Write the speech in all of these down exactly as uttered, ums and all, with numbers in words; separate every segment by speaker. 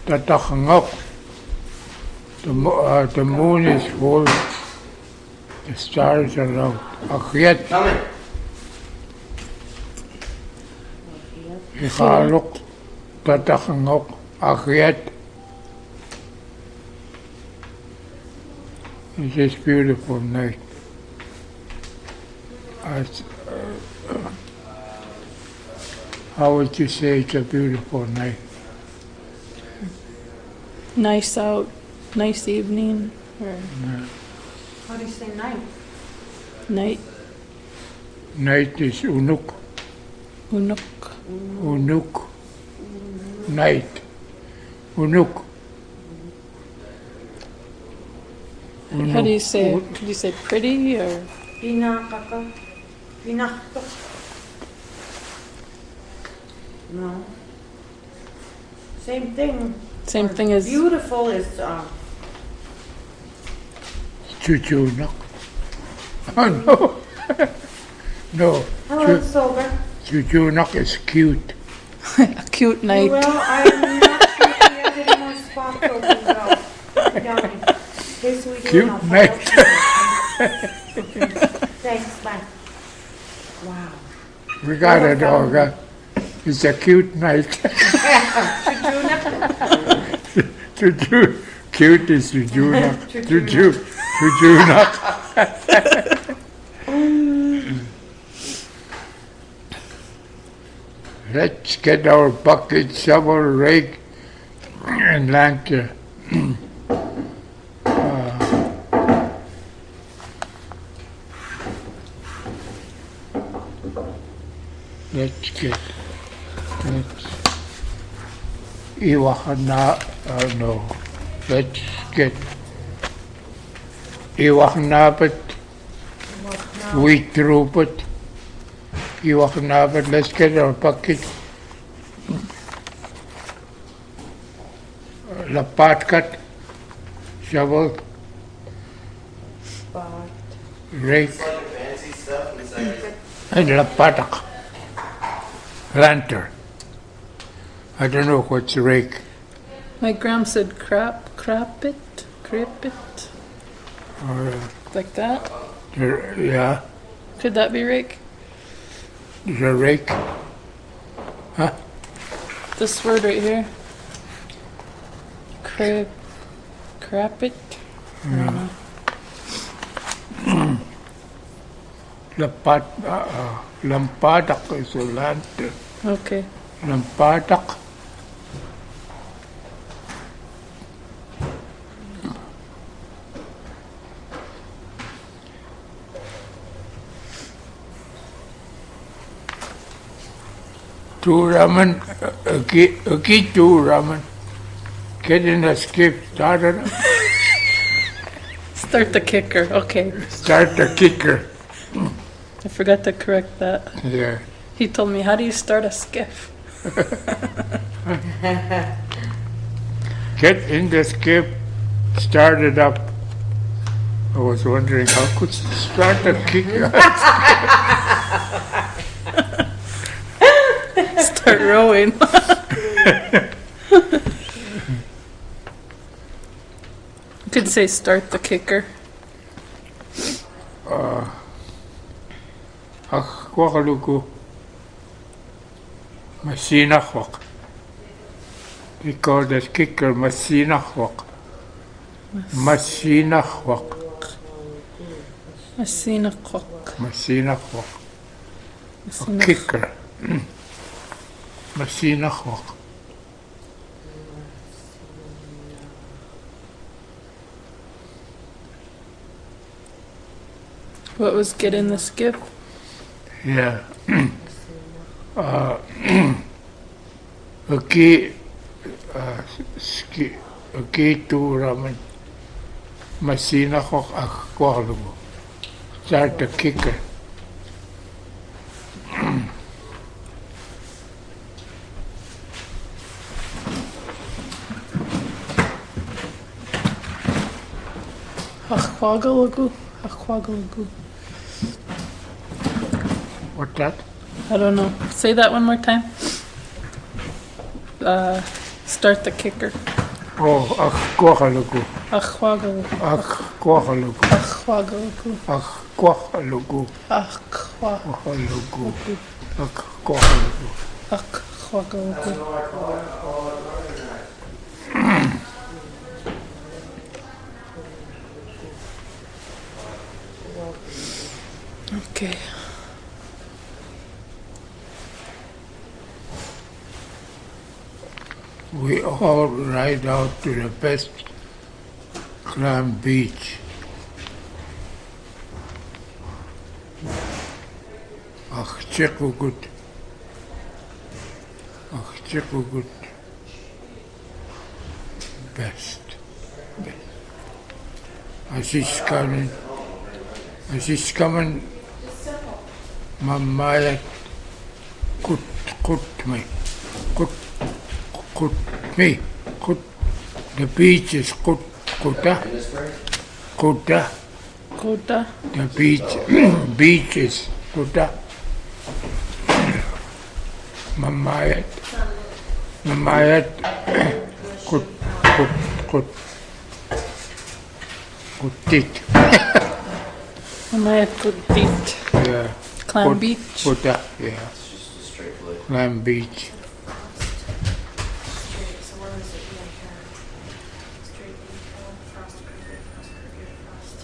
Speaker 1: Tatachangok. The, mo- uh, the moon is full. The stars are out. Akyat. Ikhalok. Tatachangok. Akyat. It's this beautiful night. As, uh, uh, how would you say it's a beautiful night?
Speaker 2: Nice out, nice evening, or
Speaker 1: Yeah.
Speaker 3: How do you say night?
Speaker 2: night,
Speaker 1: Night is unuk.
Speaker 2: unuk.
Speaker 1: Unuk. Night. Unuk.
Speaker 2: How do you say it? Could you say pretty or?
Speaker 3: Pinakaka. Pinakto. No. Same thing.
Speaker 2: Same
Speaker 3: Or
Speaker 2: thing as
Speaker 3: beautiful is uh,
Speaker 1: Chuchunak. Oh no. No.
Speaker 3: hello sober.
Speaker 1: Chuchunak is cute.
Speaker 2: a cute night.
Speaker 3: Well, I'm not sure if we have any more spots open though. Down in case we do,
Speaker 1: Cute
Speaker 3: I'll find
Speaker 1: night.
Speaker 3: out. Okay. Thanks, bye. Wow.
Speaker 1: We got a dog. Huh? It's a cute night. Chuchu. Cute is Chuchunak. Chuchu. Chuchunak. Let's get our bucket, shovel, rake, and lantern. Uh, let's get, let's, Iwakana, uh, no, let's get Iwakanapat, wheat throughput. Iwakanapat, let's get our bucket. Lapat cut, shovel,
Speaker 3: But
Speaker 1: rake,
Speaker 4: It's like fancy stuff inside.
Speaker 1: and lapatak, lantern. I don't know what's rake.
Speaker 2: My gram said crap, crap it, crap it,
Speaker 1: Or,
Speaker 2: like that.
Speaker 1: uh, yeah,
Speaker 2: Could that be rake?
Speaker 1: the rake. Huh?
Speaker 2: This word right here. Crap, crap it. I don't know.
Speaker 1: Lapat, uh, uh, lampatak is a lantern.
Speaker 2: Okay.
Speaker 1: Lampatak. Two ramen, okay, okay, two ramen. Get in the skip, start it,
Speaker 2: Start the kicker. Okay.
Speaker 1: start the kicker.
Speaker 2: I forgot to correct that.
Speaker 1: Yeah.
Speaker 2: He told me, how do you start a skiff?
Speaker 1: Get in the skip, start it up. I was wondering how could you start the kicker?
Speaker 2: Start rowing. You could say start the kicker.
Speaker 1: Ach, kwakaluku. Masinachwak. We call that kicker masinachwak. Masinachwak.
Speaker 2: Masina kwak.
Speaker 1: Masinachwak. A
Speaker 2: Masina-
Speaker 1: kicker. Masinachwak.
Speaker 2: What was get in the skiff?
Speaker 1: Yeah. uh, okay. Uh, ski. Okay, two ramen. Masinachwak akwakaluku. Start the kicker.
Speaker 2: Akwagalagu. Akwagalagu.
Speaker 1: What's that?
Speaker 2: I don't know. Say that one more time. Uh, start the kicker.
Speaker 1: Oh, ach, kwachaluku.
Speaker 2: Achwagaluku.
Speaker 1: Ach, kwachaluku.
Speaker 2: Achwagaluku.
Speaker 1: Ach, kwachaluku.
Speaker 2: Achwa.
Speaker 1: Kwachaluku. Ach, kwachaluku.
Speaker 2: Achwagaluku. Okay.
Speaker 1: We all ride out to the best clam beach. Ach, Chikugut. Ach, Chikugut. Best. Best. As he's coming, as he's coming, Mamaya kut kut me, kut kut me, kut. The beach is kut kuta, kuta.
Speaker 2: Kota.
Speaker 1: The beach, beach is kuta. Mamayat, mamayat, kut kut kut, kutit.
Speaker 2: Mamaya Kutit.
Speaker 1: Yeah.
Speaker 2: Clam
Speaker 1: Kut-
Speaker 2: Beach.
Speaker 1: Kuta, yeah.
Speaker 4: It's just a straight flight.
Speaker 1: Clam Beach.
Speaker 3: Straight, so where is it? Yeah, here. Straight infill, frost curve, frost curve, frost.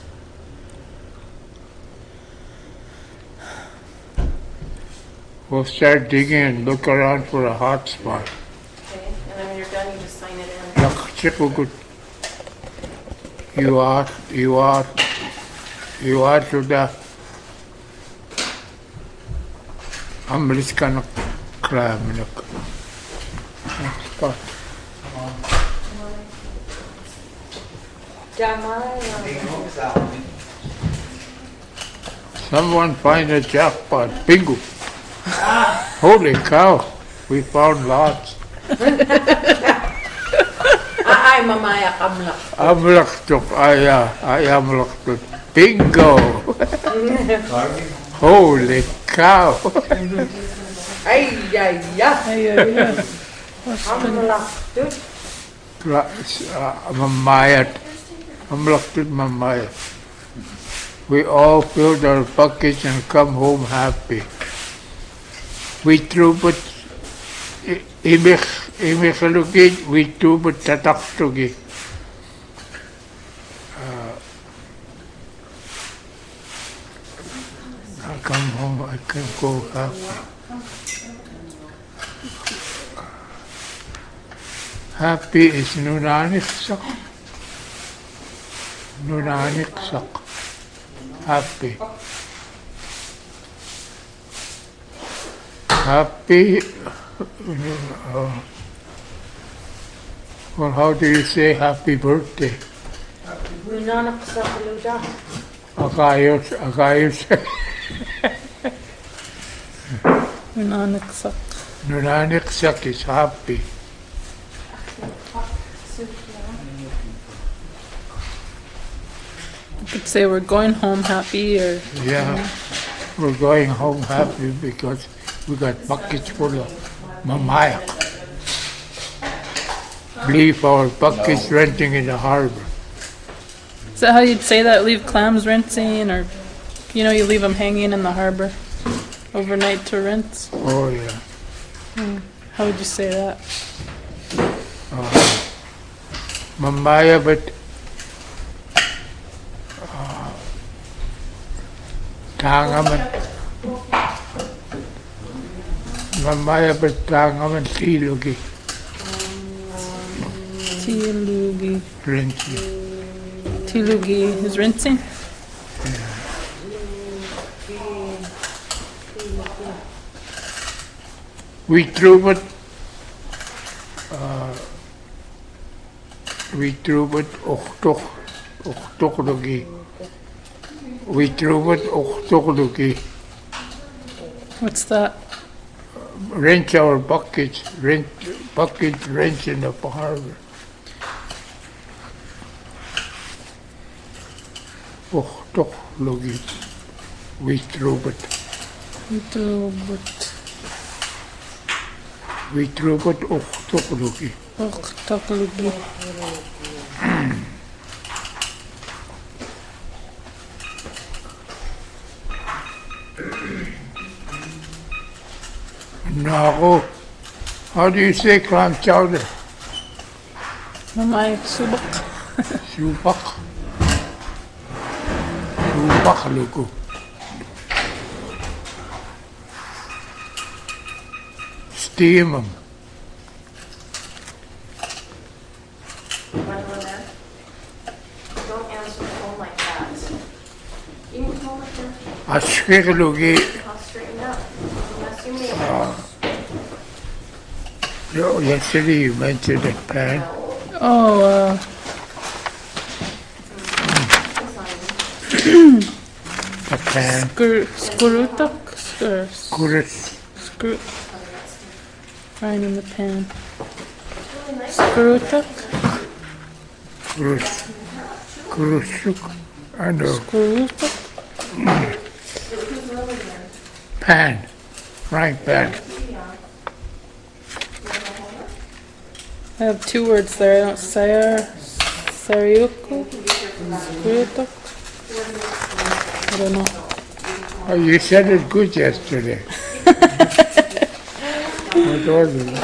Speaker 1: We'll start digging and look around for a hot spot.
Speaker 3: Okay, and then when you're done, you just sign it in.
Speaker 1: Yak Chikugut. You are, you are, you are to the American clam. Spot. Someone find a jackpot. Bingo. Holy cow. We found lots.
Speaker 3: Ay, mamaya kamlak.
Speaker 1: Amlaktuk, aya, ay amlaktuk. Bingo! Holy cow!
Speaker 3: Ay, ay, ay.
Speaker 2: Ay, ay, ay.
Speaker 3: Kamlak, dude.
Speaker 1: Mamayat. Amlaktuk mamayat. We all filled our buckets and come home happy. We threw but imik imikalugi, we threw but tataktugi. I come home, I can go happy. Happy is nunanik sak. Nunanik sak. Happy. Happy. Uh, well, how do you say happy birthday?
Speaker 3: Nunanak sa kaluda.
Speaker 1: Akayos, akayos.
Speaker 2: Nanaksak.
Speaker 1: Nunanik sak is happy.
Speaker 2: You could say we're going home happy or
Speaker 1: Yeah, we're going home happy because we got buckets full of mamaya. Leave our buckets renting in the harbor.
Speaker 2: is that how you'd say that? Leave clams rinsing or, you know, you leave them hanging in the harbor overnight to rinse?
Speaker 1: Oh yeah.
Speaker 2: How would you say that?
Speaker 1: Mamaya, but uh, tangaman. Mamaya, but tangaman silugi.
Speaker 2: Tilugi.
Speaker 1: Rinsing.
Speaker 2: Tilugi is rinsing?
Speaker 1: We threw it. Uh, we threw it. Ochtok, ochtoklugi. We threw it. Ochtoklugi.
Speaker 2: What's that?
Speaker 1: Rinse our buckets. Rinse buckets. Rinse in the harbor. Ochtoklugi. We threw it.
Speaker 2: Little bit.
Speaker 1: we trok het ook toch lukie.
Speaker 2: Och, taklugi.
Speaker 1: Nako, how do you say clam chowder?
Speaker 2: Mamay, subak.
Speaker 1: Supak. Supak luko. Steam them.
Speaker 3: Lynette, don't answer the phone like that. You can hold it there.
Speaker 1: Ashkik luki.
Speaker 3: I'll straighten up. Unless you mean it.
Speaker 1: No, yesterday you mentioned the pan.
Speaker 2: Oh, uh,
Speaker 1: The pan.
Speaker 2: skur, skurutak? Skur,
Speaker 1: Kurus.
Speaker 2: screw. Frying in the pan. Skurutak?
Speaker 1: Kurus. Kurusuk. I know.
Speaker 2: Skurutak?
Speaker 1: Pan. Frying pan.
Speaker 2: I have two words there. I don't sayar, saryuku, skurutak. I don't know.
Speaker 1: Oh, you said it good yesterday. What was it?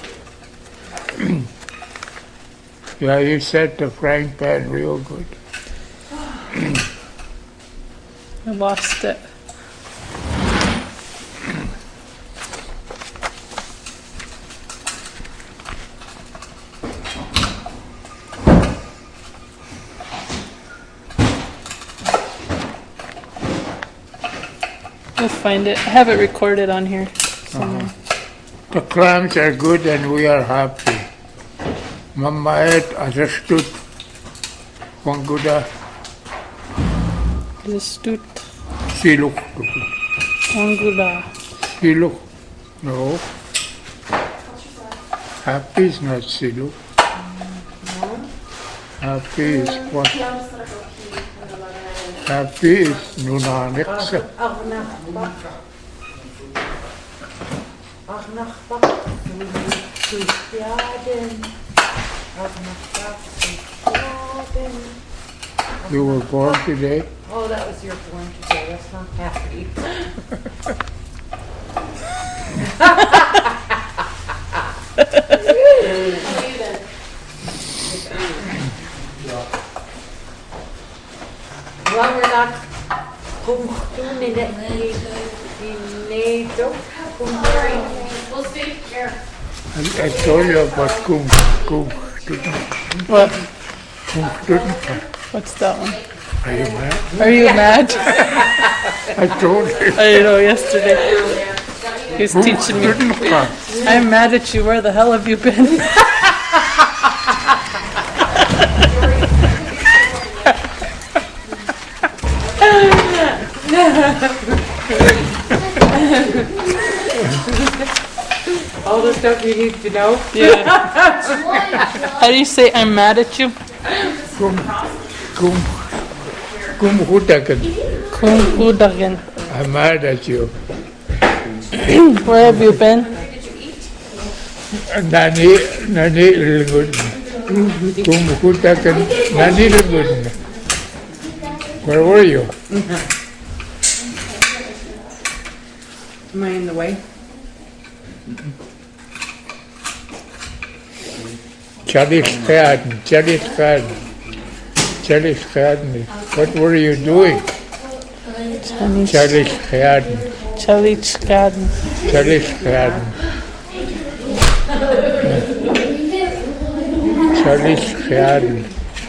Speaker 1: Yeah, you said the frying pan real good.
Speaker 2: I lost it. We'll find it. I have it recorded on here somewhere.
Speaker 1: The clams are good and we are happy. Mama had understood Wanguda
Speaker 2: Listut
Speaker 1: siluk.
Speaker 2: Angula.
Speaker 1: Siluk. No. Happy is not siluk. Happy is what? Happy is nunaniksa. You were born today?
Speaker 3: Oh, that was your born today. That's not happy. Well, we're not kung doen in het neto. We'll see here.
Speaker 1: I, I told you about kum, kum,
Speaker 2: What?
Speaker 1: kum,
Speaker 2: What's that one?
Speaker 1: Are you mad?
Speaker 2: Are you mad?
Speaker 1: I told you.
Speaker 2: I know yesterday. He was teaching me. I'm mad at you. Where the hell have you been?
Speaker 3: All the stuff you need to know.
Speaker 2: Yeah. How do you say I'm mad at you?
Speaker 1: Kum, kum, kum hutakan.
Speaker 2: Kung Udagen.
Speaker 1: I'm mad at you.
Speaker 2: Where have you been?
Speaker 1: Nani, nani ilgun. Kum hutakan, nani ilgun. Where were you?
Speaker 3: Am I in the way?
Speaker 1: Charlie Garden, Charlie Garden, Charlie Garden. What were you doing? Charlie Garden,
Speaker 2: Chalich Garden.
Speaker 1: Charlie Garden. Charlie Garden.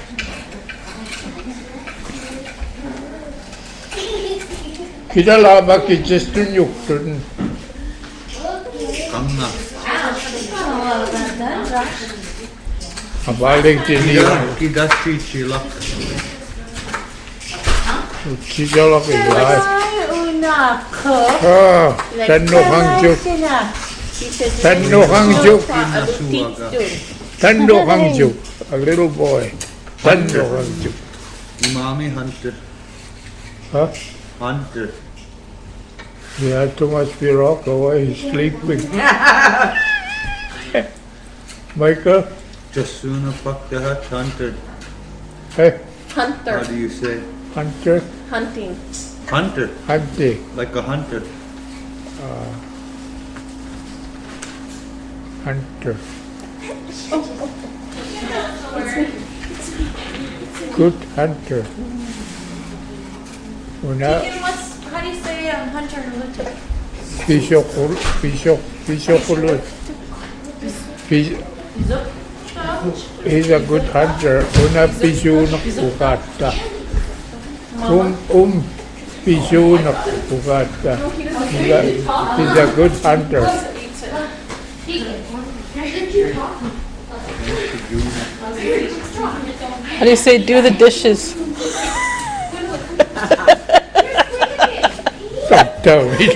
Speaker 1: Kita lama kita tunjuk tun.
Speaker 5: Kanna.
Speaker 1: Abalik jadi.
Speaker 5: Kita cicilak.
Speaker 1: Cijalak itu.
Speaker 3: Una cook.
Speaker 1: Ah, tanu hangjuk, tanu hangjuk, tanu hangjuk. A little boy, tanu hangjuk.
Speaker 5: Umami Hunter.
Speaker 1: Huh?
Speaker 5: Hunter.
Speaker 1: He had too much Pirog away. He's sleeping. Michael?
Speaker 5: Just sooner fuck the hut hunted.
Speaker 1: Hey,
Speaker 5: How
Speaker 6: Hunter.
Speaker 5: do you say?
Speaker 1: Hunter?
Speaker 6: Hunting.
Speaker 5: Hunter,
Speaker 1: Hunty.
Speaker 5: like a hunter.
Speaker 1: Hunter. Good hunter. Una
Speaker 6: what's, how do you say um, hunter in Luton?
Speaker 1: pisokul, pisok, pisokulus. Pis, he's a good hunter. Una pisunak ukata. Um, um, pisunak ukata. He's a, he's a good hunter.
Speaker 2: How do you say do the dishes?
Speaker 1: Don't tell me.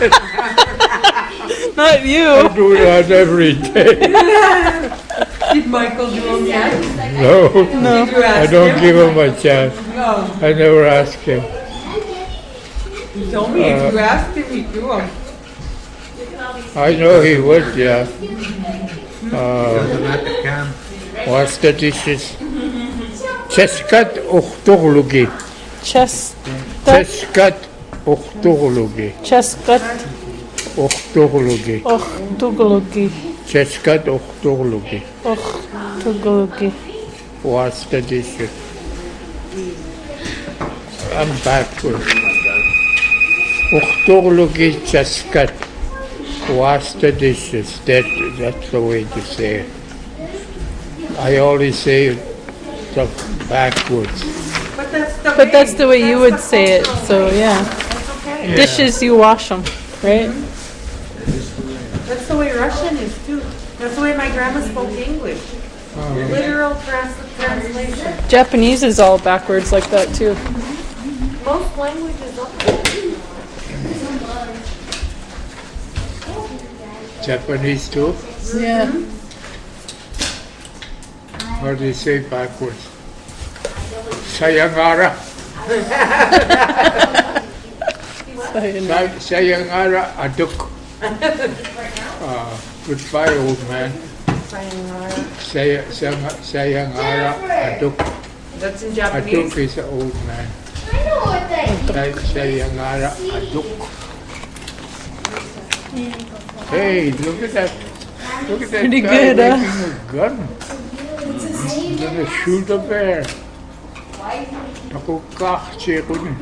Speaker 2: Not
Speaker 1: I
Speaker 2: you.
Speaker 1: do that every day.
Speaker 3: Did Michael do them yet?
Speaker 1: No,
Speaker 2: No.
Speaker 3: Did you
Speaker 1: I
Speaker 3: ask
Speaker 1: don't
Speaker 3: him?
Speaker 1: give him a chance.
Speaker 3: No.
Speaker 1: I never ask him.
Speaker 3: He told me if you asked him, he'd do them.
Speaker 1: I know he would, yeah. Uh,
Speaker 5: Doesn't matter, Cam.
Speaker 1: what's the dishes? Cheskat uhtuglugi.
Speaker 2: Chest.
Speaker 1: Cheskat uhtuglugi.
Speaker 2: Chestnut.
Speaker 1: Uhtuglugi.
Speaker 2: Och, tugulugi.
Speaker 1: Cheskat uhtuglugi.
Speaker 2: Och, tugulugi.
Speaker 1: What's the dishes? I'm backward. Uhtuglugi cheskat. Wash the dishes. That, that's the way to say it. I always say it the backwards.
Speaker 3: But that's the
Speaker 2: But that's
Speaker 3: way-
Speaker 2: the way you
Speaker 3: that's
Speaker 2: would
Speaker 3: the
Speaker 2: say it,
Speaker 3: functional
Speaker 2: so
Speaker 3: way.
Speaker 2: yeah.
Speaker 3: That's okay.
Speaker 2: Dishes, you wash them, right?
Speaker 3: That's the way Russian is too. That's the way my grandma spoke English. Literal trans- translation.
Speaker 2: Japanese is all backwards like that too.
Speaker 3: Most languages are.
Speaker 1: Japanese too?
Speaker 2: Yeah.
Speaker 1: How do you say backwards? Sayangara. Say- Sayangara aduk. Uh, goodbye, old man. Say- sayang- Sayangara aduk.
Speaker 3: That's in
Speaker 1: Aduk
Speaker 3: Japanese.
Speaker 1: is an old man. Say- Sayangara aduk. Hey, look at that. Look at that
Speaker 2: Pretty
Speaker 1: guy
Speaker 2: good, huh?
Speaker 1: making a gun. He's gonna shoot a bear. Ako kakche ko ni.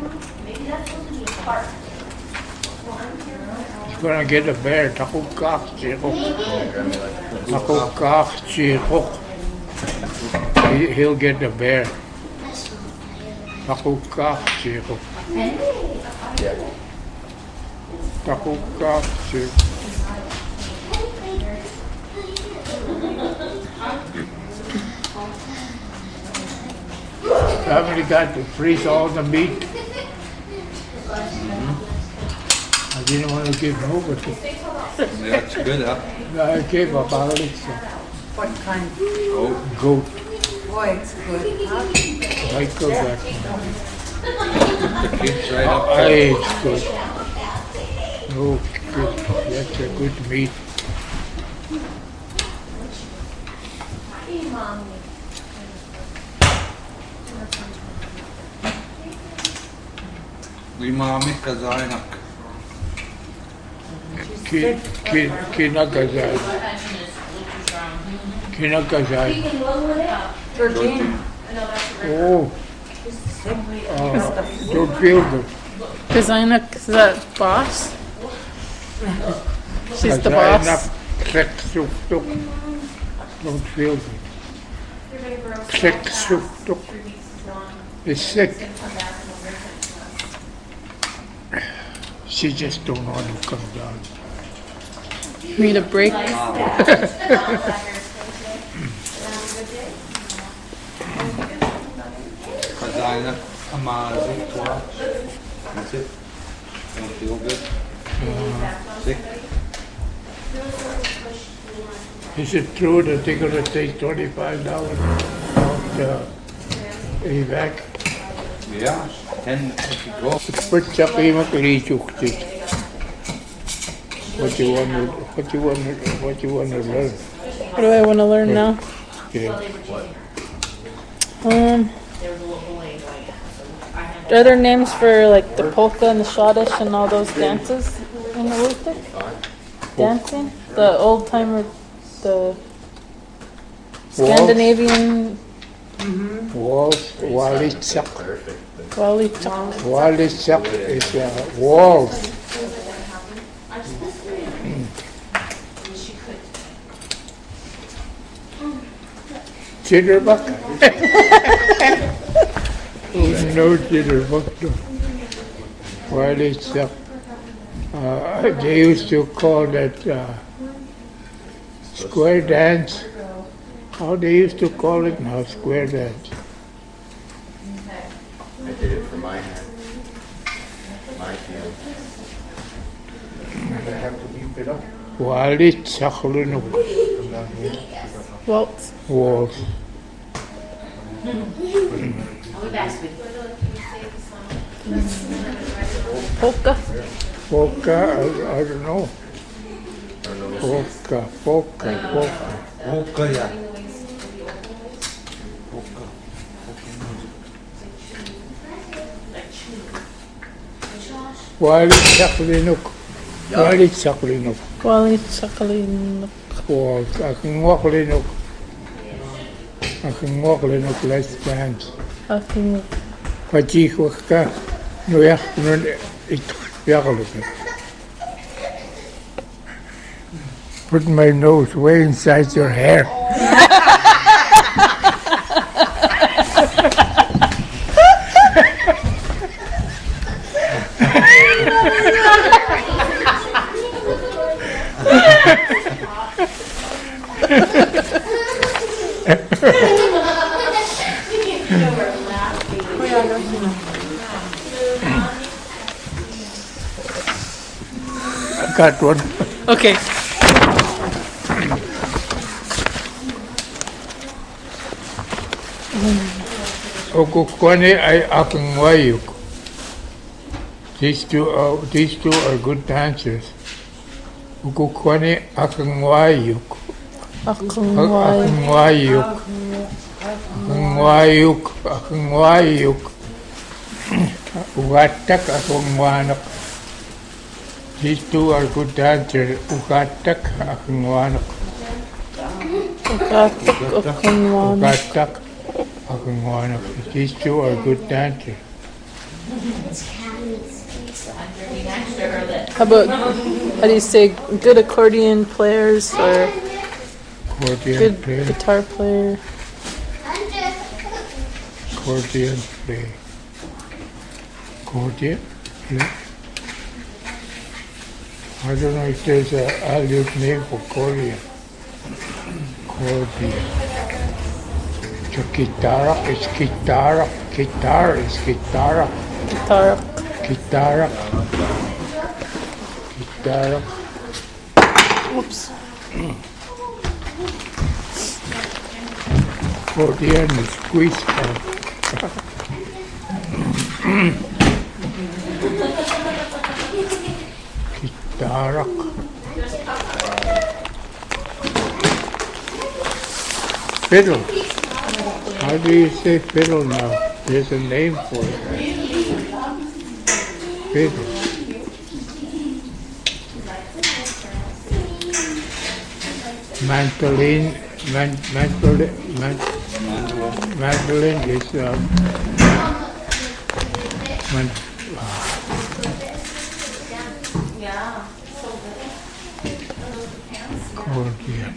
Speaker 1: He's gonna get a bear. Ako kakche ko. Ako kakche ko. He- He'll get a bear. Ako kakche ko. Ako kakche. Somebody got to freeze all the meat. I didn't want to give over to.
Speaker 5: Yeah, it's good, huh?
Speaker 1: I gave up Alex
Speaker 3: What kind?
Speaker 5: Oh,
Speaker 1: goat.
Speaker 3: Boy, it's good. Huh?
Speaker 1: Michael got
Speaker 5: the kids right up
Speaker 1: I
Speaker 5: there.
Speaker 1: ate good. Oh, good. That's a good meat.
Speaker 5: Imami kazainak.
Speaker 1: Ki- ki- Kinakazai. Kinakazai.
Speaker 3: Thirteen.
Speaker 1: Oh. Uh, don't feel good.
Speaker 2: Kazainak, is that boss? She's the boss.
Speaker 1: Click, souk, tuk. Don't feel good. Click, souk, tuk. Is sick. She just don't want to come down.
Speaker 2: Need a break.
Speaker 5: Kazainak, amazi, twatch. That's it. Don't feel good. Sick.
Speaker 1: Is it true that they're gonna take twenty-five dollars off the evac?
Speaker 5: Yeah, ten if you go.
Speaker 1: Put chaki makalichukti. What you want to, what you want to, what you want to learn?
Speaker 2: What do I want to learn now?
Speaker 1: Okay.
Speaker 2: Um, are there names for like the polka and the schottish and all those dances in the Lutheran? Dancing? The old timer, the Scandinavian
Speaker 1: Waltz, Walitsak.
Speaker 2: Walichak.
Speaker 1: Walitsak is uh, waltz. Jitterbug? Oh, no jitterbug. No. Walitsak. Uh, they used to call that uh, square dance. How they used to call it now, square dance.
Speaker 4: I did it for my hand. My field. I have to beep it up.
Speaker 1: Walitsak lunuk.
Speaker 2: Waltz.
Speaker 1: Waltz.
Speaker 2: Polka.
Speaker 1: Polka, I, I don't know. Polka, polka, polka.
Speaker 5: Polka, yeah. Polka.
Speaker 1: Walitsak linuk. Walitsak linuk.
Speaker 2: Walichak.
Speaker 1: Waltz. Akingwak linuk. Akingwak linuk, let's dance.
Speaker 2: Aking.
Speaker 1: Pachikwak ka. Nuyak nun ito. Yakaluk. Put my nose way inside your hair. I got one.
Speaker 2: Okay.
Speaker 1: Okukwane ay akingwayuk. These two are these two are good dancers. Ukukwane akingwayuk. Akingwayuk. Akingwayuk. Akingwayuk. Ugatak akingwanak. These two are good dancers. Ugatak akingwanak.
Speaker 2: Ugatak akingwanak.
Speaker 1: Ugatak akingwanak. These two are good dancers.
Speaker 2: How about, how do you say, good accordion players or
Speaker 1: Accordion
Speaker 2: good
Speaker 1: play.
Speaker 2: guitar player?
Speaker 1: Accordion play. Accordion play. I don't know if there's a Aleut name for accordion. Accordion. So guitar is guitar. Guitar is guitar.
Speaker 2: Guitar.
Speaker 1: Guitar. Guitar.
Speaker 2: Whoops.
Speaker 1: Accordion is squeeze pump. Guitar. Fiddle. How do you say fiddle now? There's a name for it. Fiddle. Mandolin, man, mandolin, man, mandolin is uh, man, accordion.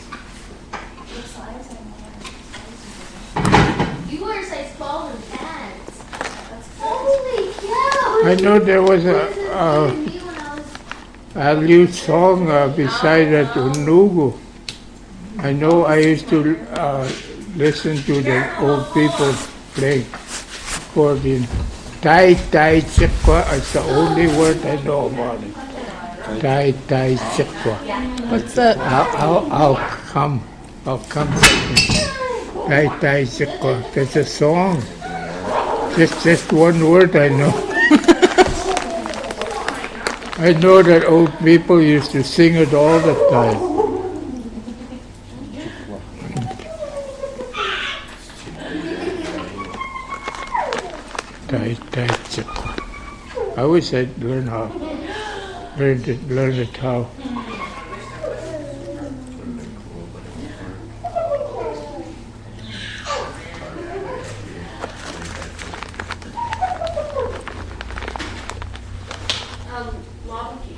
Speaker 7: You wear size twelve and pants. Holy cow!
Speaker 1: I know there was a, a, a Aleut song uh, beside that Unugu. I know I used to uh, listen to the old people play accordion. Tai Tai Chikwa is the only word I know about it. Tai Tai Chikwa.
Speaker 2: What's that?
Speaker 1: I'll, I'll, I'll come. I'll come. Tai Tai Chikwa. That's a song. Just, just one word I know. I know that old people used to sing it all the time. Tai Tai Chi. I wish I'd learn how, learn it, learn it how.
Speaker 6: Um, Lobby.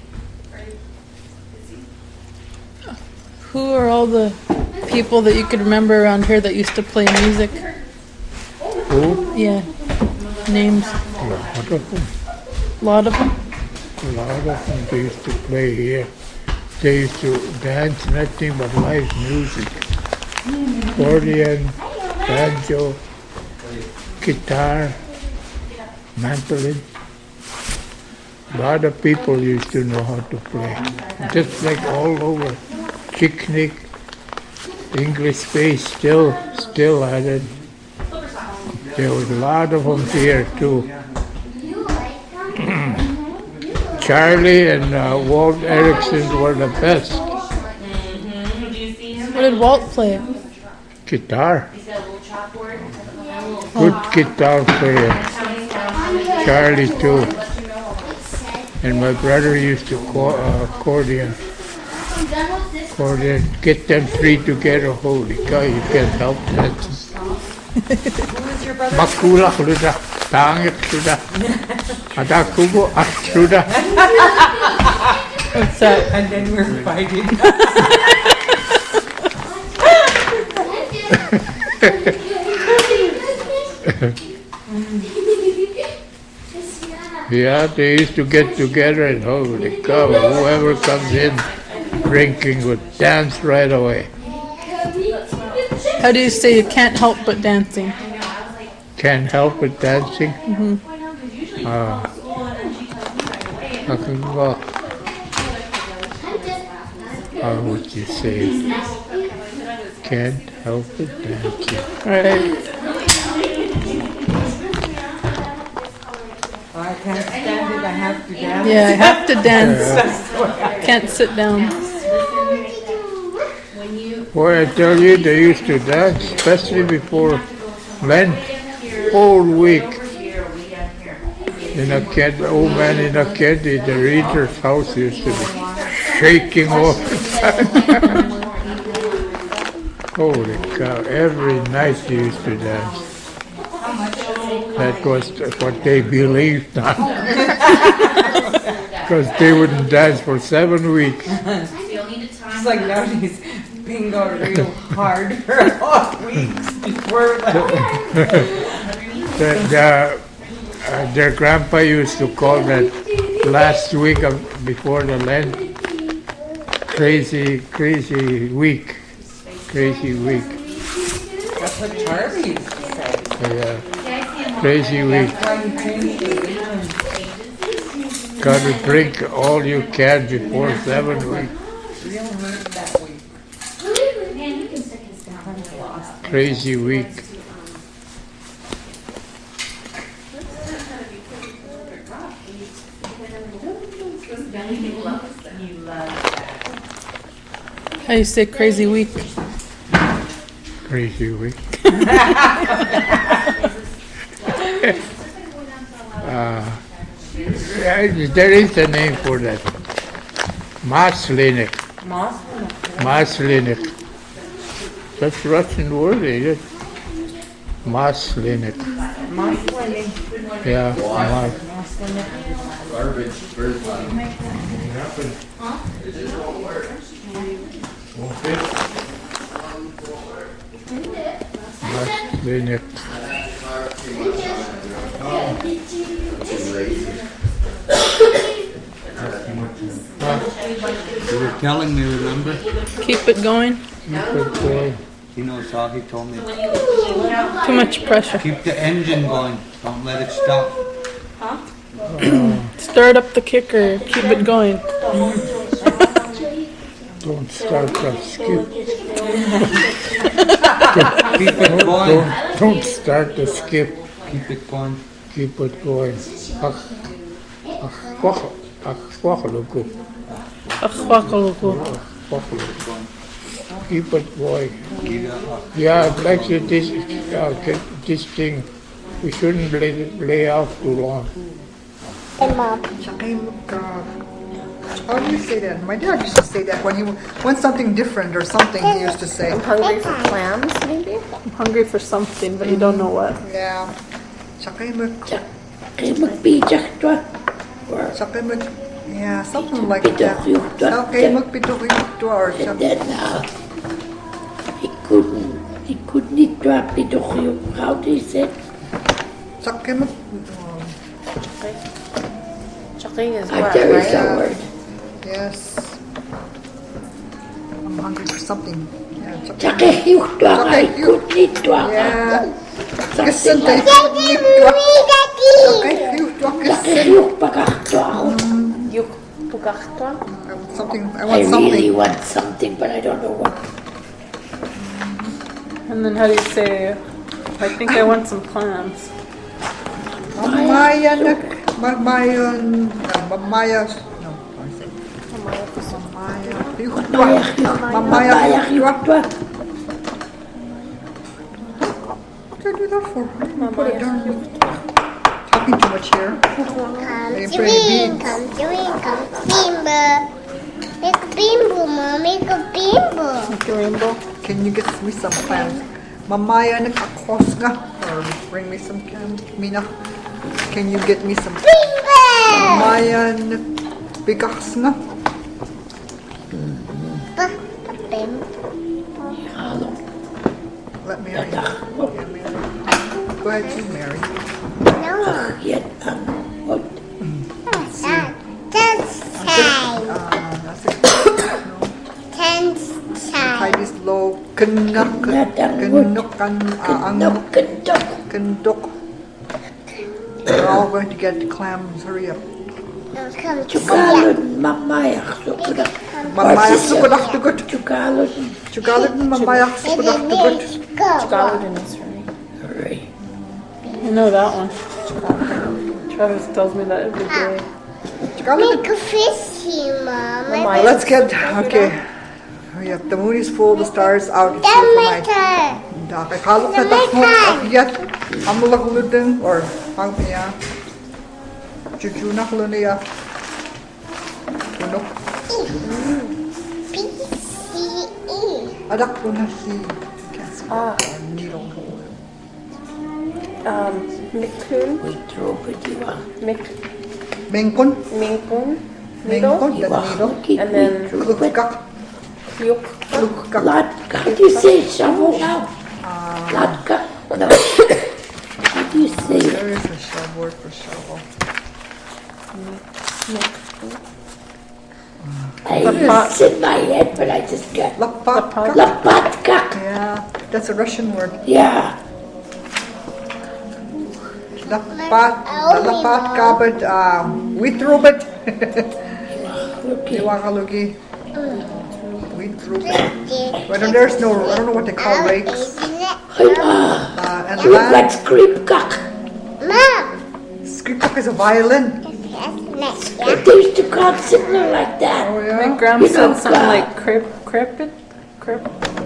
Speaker 2: Who are all the people that you could remember around here that used to play music?
Speaker 1: Who?
Speaker 2: Yeah, names.
Speaker 1: A lot of them.
Speaker 2: A lot of them.
Speaker 1: A lot of them they used to play here. They used to dance nothing but live music. Accordion, banjo, guitar, mandolin. A lot of people used to know how to play. Just like all over. Picnic, English Space still, still had it. There was a lot of them here too. Charlie and uh, Walt Erickson were the best.
Speaker 2: What did Walt play?
Speaker 1: Guitar. Good guitar player. Charlie too. And my brother used to call uh, accordion. Accordion. Get them three together. Holy cow, you can't help that. Makulak luda, tangit luda. Ada kubo at luda.
Speaker 2: What's that?
Speaker 3: And then we're fighting.
Speaker 1: Yeah, they used to get together and holy cow, whoever comes in drinking would dance right away.
Speaker 2: How do you say you can't help but dancing?
Speaker 1: Can't help it dancing.
Speaker 2: Mm-hmm.
Speaker 1: Ah, I can go. How would you say? Can't help it dancing.
Speaker 2: Right.
Speaker 3: I can't stand it, I have to dance.
Speaker 2: Yeah, I have to dance. Can't sit down.
Speaker 1: Boy, I tell you, they used to dance, especially before Lent, whole week. In a kid, old man in a kid, the reader's house used to be shaking all the time. Holy cow, every night they used to dance. That was what they believed now. Because they wouldn't dance for seven weeks.
Speaker 3: It's like nowadays, bingo real hard for a lot weeks before that.
Speaker 1: the, the, uh, their grandpa used to call that last week of before the Lent crazy, crazy week. Crazy week.
Speaker 3: That's what Charlie used to say.
Speaker 1: Yeah. Crazy week.
Speaker 3: That's why he changed the religion.
Speaker 1: Gotta drink all you can before seven weeks.
Speaker 3: Real hurt that week.
Speaker 1: Crazy week.
Speaker 2: How do you say crazy week?
Speaker 1: Crazy week. uh, there is a name for that. Maslenik. Maslenik. That's Russian word, is it? Maslenik.
Speaker 3: Maslenik.
Speaker 1: Yeah. Mas.
Speaker 4: Garbage. First one.
Speaker 1: Maslenik.
Speaker 5: You were telling me, remember?
Speaker 2: Keep it going.
Speaker 1: Keep it going.
Speaker 5: You know, so he told me.
Speaker 2: Too much pressure.
Speaker 5: Keep the engine going. Don't let it stop.
Speaker 2: Start up the kicker. Keep it going.
Speaker 1: Don't start the skip.
Speaker 5: Keep it
Speaker 1: Don't,
Speaker 5: going.
Speaker 1: don't, don't start the skip.
Speaker 5: Keep it going.
Speaker 1: Keep it going. Ach, ach, wach, ach, wachaloku.
Speaker 2: Achwakaluku.
Speaker 1: Wachaloku. Keep it going.
Speaker 5: Keep it up.
Speaker 1: Yeah, actually this, uh, get this thing We shouldn't let it lay off too long.
Speaker 7: And mom.
Speaker 8: Chakimukka. How do you say that? My dad used to say that when he wants something different or something. He used to say,
Speaker 3: Hungry for clams, maybe?
Speaker 2: I'm hungry for something, but you don't know what.
Speaker 8: yeah, Chakimukka.
Speaker 9: Magbijaktua.
Speaker 8: Chakimuk. Yeah, something like that. Chakimukka or
Speaker 9: And
Speaker 8: something.
Speaker 9: then uh, he couldn't, he couldn't eat Pitochio. How do you say?
Speaker 8: Chakimuk.
Speaker 3: Chucking is
Speaker 9: Ah,
Speaker 3: what,
Speaker 9: there is
Speaker 3: right?
Speaker 9: a word.
Speaker 8: Yes. I'm hungry for something. Yeah, Chakimuk.
Speaker 9: Chakayuktua. I couldn't eat Tua.
Speaker 8: Yeah.
Speaker 9: Something
Speaker 8: Gesundheit.
Speaker 9: like
Speaker 8: Chakimuk.
Speaker 9: Chakayukpakaktua.
Speaker 3: Yuk pugachtua?
Speaker 8: Something. I
Speaker 9: I
Speaker 8: want
Speaker 9: really
Speaker 8: something.
Speaker 9: want something, but I don't know what.
Speaker 2: And then how do you say, I think I want some clams.
Speaker 8: Mamaya na. Mamaya. Mamaya. No. Mamaya. Mamaya.
Speaker 9: Chakayuktua.
Speaker 8: What did I do that for? Put it down. Talking too much here.
Speaker 7: Come
Speaker 8: They
Speaker 7: to
Speaker 8: play
Speaker 7: me,
Speaker 8: beads.
Speaker 7: come to me, come bimbo. Make a bimbo, mom, make a bimbo.
Speaker 2: Like a rainbow.
Speaker 8: Can you get me some clams? Mamaya nakakos nga. Or bring me some clams. Mina, can you get me some
Speaker 7: Bimbo!
Speaker 8: Mamaya nakbigas nga?
Speaker 7: Ba- bimbo.
Speaker 8: Let Mary. Yeah, Mary. Go ahead, you Mary.
Speaker 7: No,
Speaker 9: Yet, um, what?
Speaker 7: that's not. That's time.
Speaker 8: Uh, that's it.
Speaker 7: Tense time.
Speaker 8: Tie this low. Kanok. Kanok. Kanok.
Speaker 9: Kentok.
Speaker 8: Kandok. We're all going to get the clams. Hurry up.
Speaker 7: Come to
Speaker 9: Chukalun, mamaya, sukudak.
Speaker 8: Mamaya sukudak tugut.
Speaker 9: Chukalun.
Speaker 8: Chugalad mamaya sukudak tugut.
Speaker 7: go.
Speaker 3: Garlic is right.
Speaker 9: Hooray.
Speaker 2: I know that one. Travis tells me that every day.
Speaker 8: Chugalad.
Speaker 7: Make a fishy, mom.
Speaker 8: Well, let's get, okay. Hurry up. The moon is full, the stars out. It's
Speaker 7: Then
Speaker 8: beautiful
Speaker 7: make
Speaker 8: night.
Speaker 7: her.
Speaker 8: Dakay kalok na takmo. Akyat. Amulak uludeng. Or, pang niya. Chuchunak ulo niya. Tunok.
Speaker 7: P C E.
Speaker 8: Adak ko na si.
Speaker 3: Ah,
Speaker 8: Needle hole.
Speaker 3: um, Mikun,
Speaker 9: We throw pretty well.
Speaker 3: Mik,
Speaker 8: Mengkon.
Speaker 3: Minkun,
Speaker 8: Mengkon.
Speaker 3: needle,
Speaker 8: The needle.
Speaker 3: and then
Speaker 8: Klukak.
Speaker 3: Yuk,
Speaker 8: Klukak.
Speaker 9: Latka. How do you say shovel now? Latka. No. How do you say it?
Speaker 8: There is a shovel word for shovel.
Speaker 9: I, it's in my head, but I just got
Speaker 8: Lapak.
Speaker 9: Lapatka.
Speaker 8: Yeah, that's a Russian word.
Speaker 9: Yeah.
Speaker 8: Lapat. Lapatka, but um, we threw it.
Speaker 9: Okay.
Speaker 8: Iwakalugi. We threw it. But there's no, I don't know what they call rakes.
Speaker 9: Ah,
Speaker 8: Uh, and
Speaker 9: look
Speaker 8: land.
Speaker 9: like screamcock.
Speaker 7: Mom.
Speaker 8: Skriptak is a violin.
Speaker 7: That's next,
Speaker 9: They
Speaker 7: yeah?
Speaker 9: used to call it similar like that.
Speaker 8: Oh
Speaker 2: My
Speaker 8: yeah.
Speaker 2: grandma
Speaker 9: You know,
Speaker 2: said something
Speaker 9: uh,
Speaker 2: like crip, cripit, crip.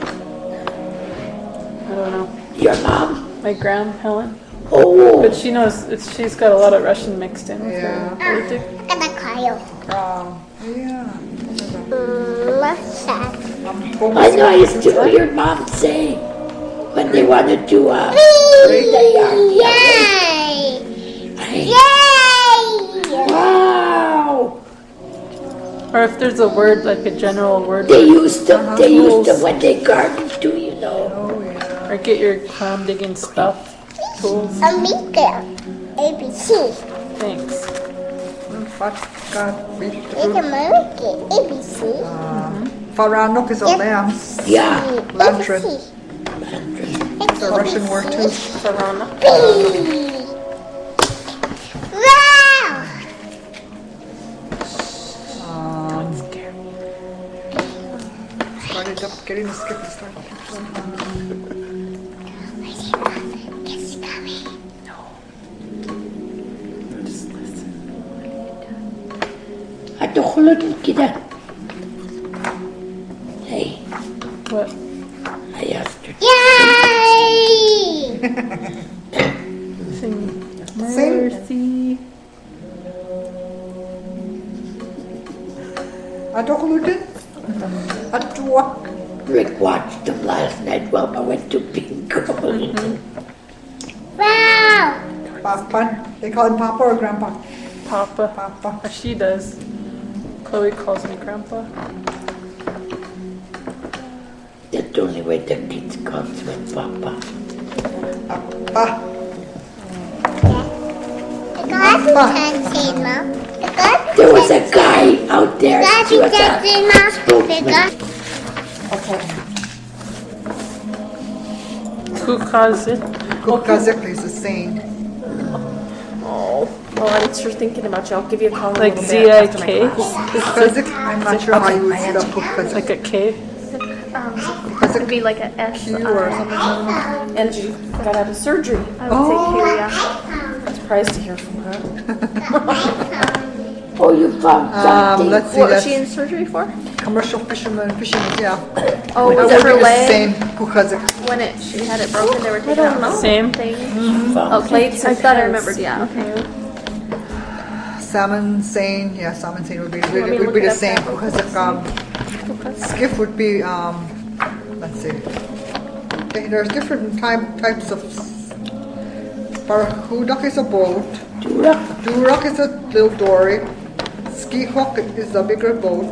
Speaker 2: I don't know.
Speaker 9: Your mom?
Speaker 2: My gram Helen,
Speaker 9: Oh,
Speaker 2: but she knows it's. She's got a lot of Russian mixed in with
Speaker 8: Yeah.
Speaker 2: her. Politic.
Speaker 7: Gonna cry.
Speaker 8: Um, yeah.
Speaker 7: Mm, what's that?
Speaker 9: I know I used to hear your mom say when they wanted to, uh, they are.
Speaker 7: Yay!
Speaker 9: Hey,
Speaker 7: Yay!
Speaker 9: wow!
Speaker 2: Or if there's a word like a general word,
Speaker 9: They used them, they used them when they gardened too, you know.
Speaker 8: Oh yeah.
Speaker 2: or get your clam digging stuff tools.
Speaker 7: Amiga. A B C.
Speaker 2: Thanks.
Speaker 8: Fatka.
Speaker 7: It's a monkey. A B C.
Speaker 8: Faranok is a lamb.
Speaker 9: Yeah.
Speaker 8: Lantern.
Speaker 7: A B C.
Speaker 8: It's a Russian word too.
Speaker 3: Sarana.
Speaker 7: B. Wow!
Speaker 8: Um, started up getting the skip and started.
Speaker 7: It's coming.
Speaker 9: هتخلط كده. Hey,
Speaker 2: What?
Speaker 9: I asked her.
Speaker 7: Yay!
Speaker 2: Sing
Speaker 8: Adokuludin? Atuak.
Speaker 9: Rick watched them last night while I went to bingo.
Speaker 7: Wow.
Speaker 8: Papan. They call him Papa or Grandpa?
Speaker 2: Papa.
Speaker 8: Papa.
Speaker 2: Or she does. Chloe calls me Grandpa.
Speaker 9: That's the only way the kids calls me Papa.
Speaker 8: Papa.
Speaker 7: The garden can see, Mom. The garden
Speaker 9: There was a guy out there. He was
Speaker 7: can see,
Speaker 9: a
Speaker 7: Mom. The
Speaker 9: spokesman.
Speaker 7: garden.
Speaker 2: Who calls it?
Speaker 8: Kukazik is the same.
Speaker 6: Oh, well, I'm sure thinking about you. I'll give you a call in a
Speaker 2: Like
Speaker 6: little
Speaker 2: Z
Speaker 6: bit
Speaker 2: I
Speaker 6: after my
Speaker 2: K?
Speaker 6: class.
Speaker 8: Kukazik, I'm not sure how you would spell Kukazik.
Speaker 2: Like a K?
Speaker 10: Um, it would be like a S.
Speaker 8: Q or something.
Speaker 6: Angie got out of surgery.
Speaker 10: I would say Q, yeah.
Speaker 6: I'm surprised to hear from her.
Speaker 9: Oh, you found
Speaker 8: Um,
Speaker 9: something.
Speaker 8: let's see,
Speaker 10: What was she
Speaker 8: that's
Speaker 10: in surgery for?
Speaker 8: commercial fisherman, fishing, yeah.
Speaker 10: Oh,
Speaker 8: It
Speaker 10: was
Speaker 8: would
Speaker 10: it her
Speaker 8: be the
Speaker 10: leg?
Speaker 8: same, Kukazik.
Speaker 10: When it she had it broken, they were taking
Speaker 6: don't
Speaker 10: out
Speaker 6: know.
Speaker 2: Same.
Speaker 10: things.
Speaker 9: Found
Speaker 10: Okay,
Speaker 6: Plates
Speaker 10: I
Speaker 6: and
Speaker 10: thought I
Speaker 6: pens.
Speaker 10: remembered. Yeah. Okay.
Speaker 8: Salmon seine, yeah, salmon seine would be,
Speaker 10: want me
Speaker 8: would,
Speaker 10: to
Speaker 8: would be
Speaker 10: look
Speaker 8: the
Speaker 10: it
Speaker 8: same.
Speaker 10: up now?
Speaker 8: Kukazik, um, skiff would be, um, let's see. Okay, there's different type, types of, Barracuda is a boat.
Speaker 9: Durak.
Speaker 8: Duroc is a little dory. Ski hook is a bigger boat.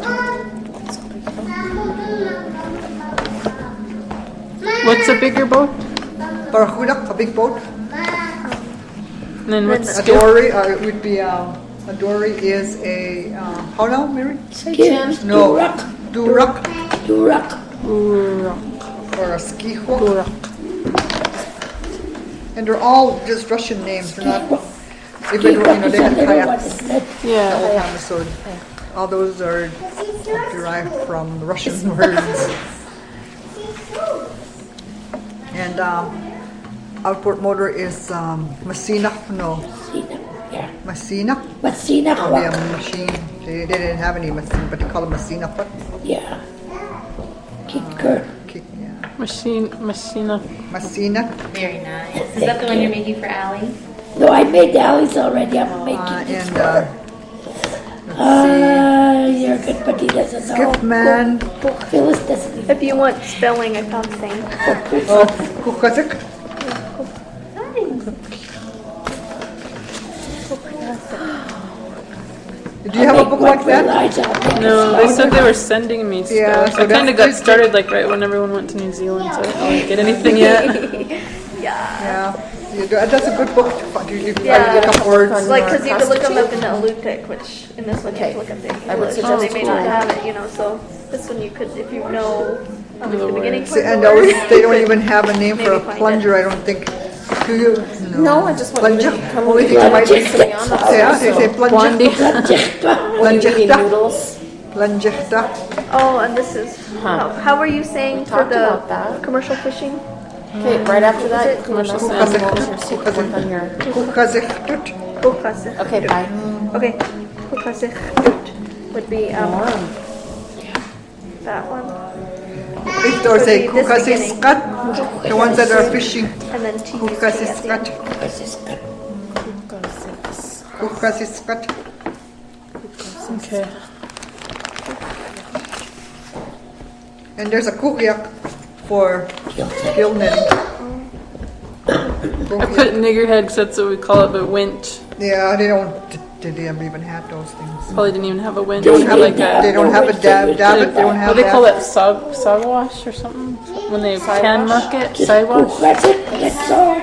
Speaker 2: What's a bigger boat?
Speaker 8: Barracuda, a big boat.
Speaker 2: And then what's
Speaker 8: A
Speaker 2: skiff?
Speaker 8: dory uh, would be, um, a dory is a, uh, how now, Mary?
Speaker 9: Skip.
Speaker 8: No.
Speaker 9: Durak.
Speaker 8: Duroc
Speaker 9: Durak.
Speaker 8: or a ski hook.
Speaker 2: Durak.
Speaker 8: And they're all just Russian names. They're not, they've
Speaker 9: Skip
Speaker 8: been, you know,
Speaker 9: is
Speaker 8: they've
Speaker 9: a
Speaker 8: been
Speaker 9: little one,
Speaker 8: kayaks
Speaker 9: isn't it?
Speaker 8: the
Speaker 2: Yeah.
Speaker 8: whole time, so all those are derived from Russian words. And um, outboard motor is um, Messina, no,
Speaker 9: Messina. Yeah.
Speaker 8: Messina.
Speaker 9: Messina.
Speaker 8: Probably a machine. They, they didn't have any machine, but they call it Messina. But
Speaker 9: Yeah. Kid Kurt.
Speaker 8: yeah.
Speaker 2: Machine, Machina.
Speaker 8: Messina.
Speaker 6: Very nice. Is that the one you're making for Allie?
Speaker 9: No, I made the alleys already. I'm making
Speaker 8: Uh,
Speaker 9: this
Speaker 8: and
Speaker 9: for
Speaker 8: uh,
Speaker 9: her. Ah, you're good, but he doesn't know.
Speaker 8: Skipman.
Speaker 9: Phyllis doesn't even
Speaker 10: If you want spelling, I found same.
Speaker 8: Oh, Kukazik. Do you have a book like that?
Speaker 2: No, they said they were sending me stuff.
Speaker 8: Yeah, so
Speaker 2: I kind of
Speaker 8: that's-
Speaker 2: got started like right when everyone went to New Zealand, so I didn't get anything yet.
Speaker 10: Yeah.
Speaker 8: Yeah. You do- That's a good book to find. You, you
Speaker 10: Yeah.
Speaker 8: can look up words.
Speaker 10: It's like, because you can look them up in the Alutiiq, which in this one you have to look up the
Speaker 6: I would
Speaker 10: English,
Speaker 6: suggest
Speaker 10: and they may
Speaker 6: you
Speaker 10: not
Speaker 6: do.
Speaker 10: have it, you know, so this one you could, if you know at least the beginning
Speaker 8: See,
Speaker 10: part of
Speaker 8: and
Speaker 10: the word,
Speaker 8: those, they
Speaker 10: you
Speaker 8: don't
Speaker 10: could
Speaker 8: even have a name for a
Speaker 10: maybe find
Speaker 8: plunger, I don't think. Do you?
Speaker 6: No, I just want you to
Speaker 8: Plunger?
Speaker 6: come
Speaker 8: Only
Speaker 6: with
Speaker 8: thing you might
Speaker 6: me to me on the
Speaker 8: say, yeah, they say plunger.
Speaker 2: Blondie.
Speaker 6: When you eating
Speaker 8: Plungeta.
Speaker 6: noodles.
Speaker 8: Plungeta.
Speaker 10: Oh, and this is, how, how were you saying for
Speaker 6: talked about
Speaker 10: the
Speaker 6: that.
Speaker 10: commercial fishing?
Speaker 6: Okay, right after that,
Speaker 10: it?
Speaker 6: commercial
Speaker 8: Kukazik.
Speaker 6: animals, your seat work on your.
Speaker 8: Kukazik.
Speaker 10: Kukasik.
Speaker 6: Okay, bye.
Speaker 10: Okay, Kukasik would be, um, that one,
Speaker 8: If there's a
Speaker 10: Would be this beginning.
Speaker 8: Kukasiskat, the ones that are fishing.
Speaker 10: and then T U K at the end.
Speaker 8: Kukasiskat. Kukasiskat.
Speaker 2: Okay.
Speaker 8: And there's a kukiak for gill netting.
Speaker 2: I put niggerhead because that's what we call it, but winch.
Speaker 8: Yeah, they don't, they never even had those things.
Speaker 2: Probably didn't even have a winch.
Speaker 8: They don't have
Speaker 2: like
Speaker 8: a, they don't have a dab, dab it, they don't
Speaker 2: what
Speaker 8: have
Speaker 2: do they call
Speaker 8: that.
Speaker 2: it? Sog, sog wash or something? When they can muck it? Side wash?
Speaker 9: That's it. That's all.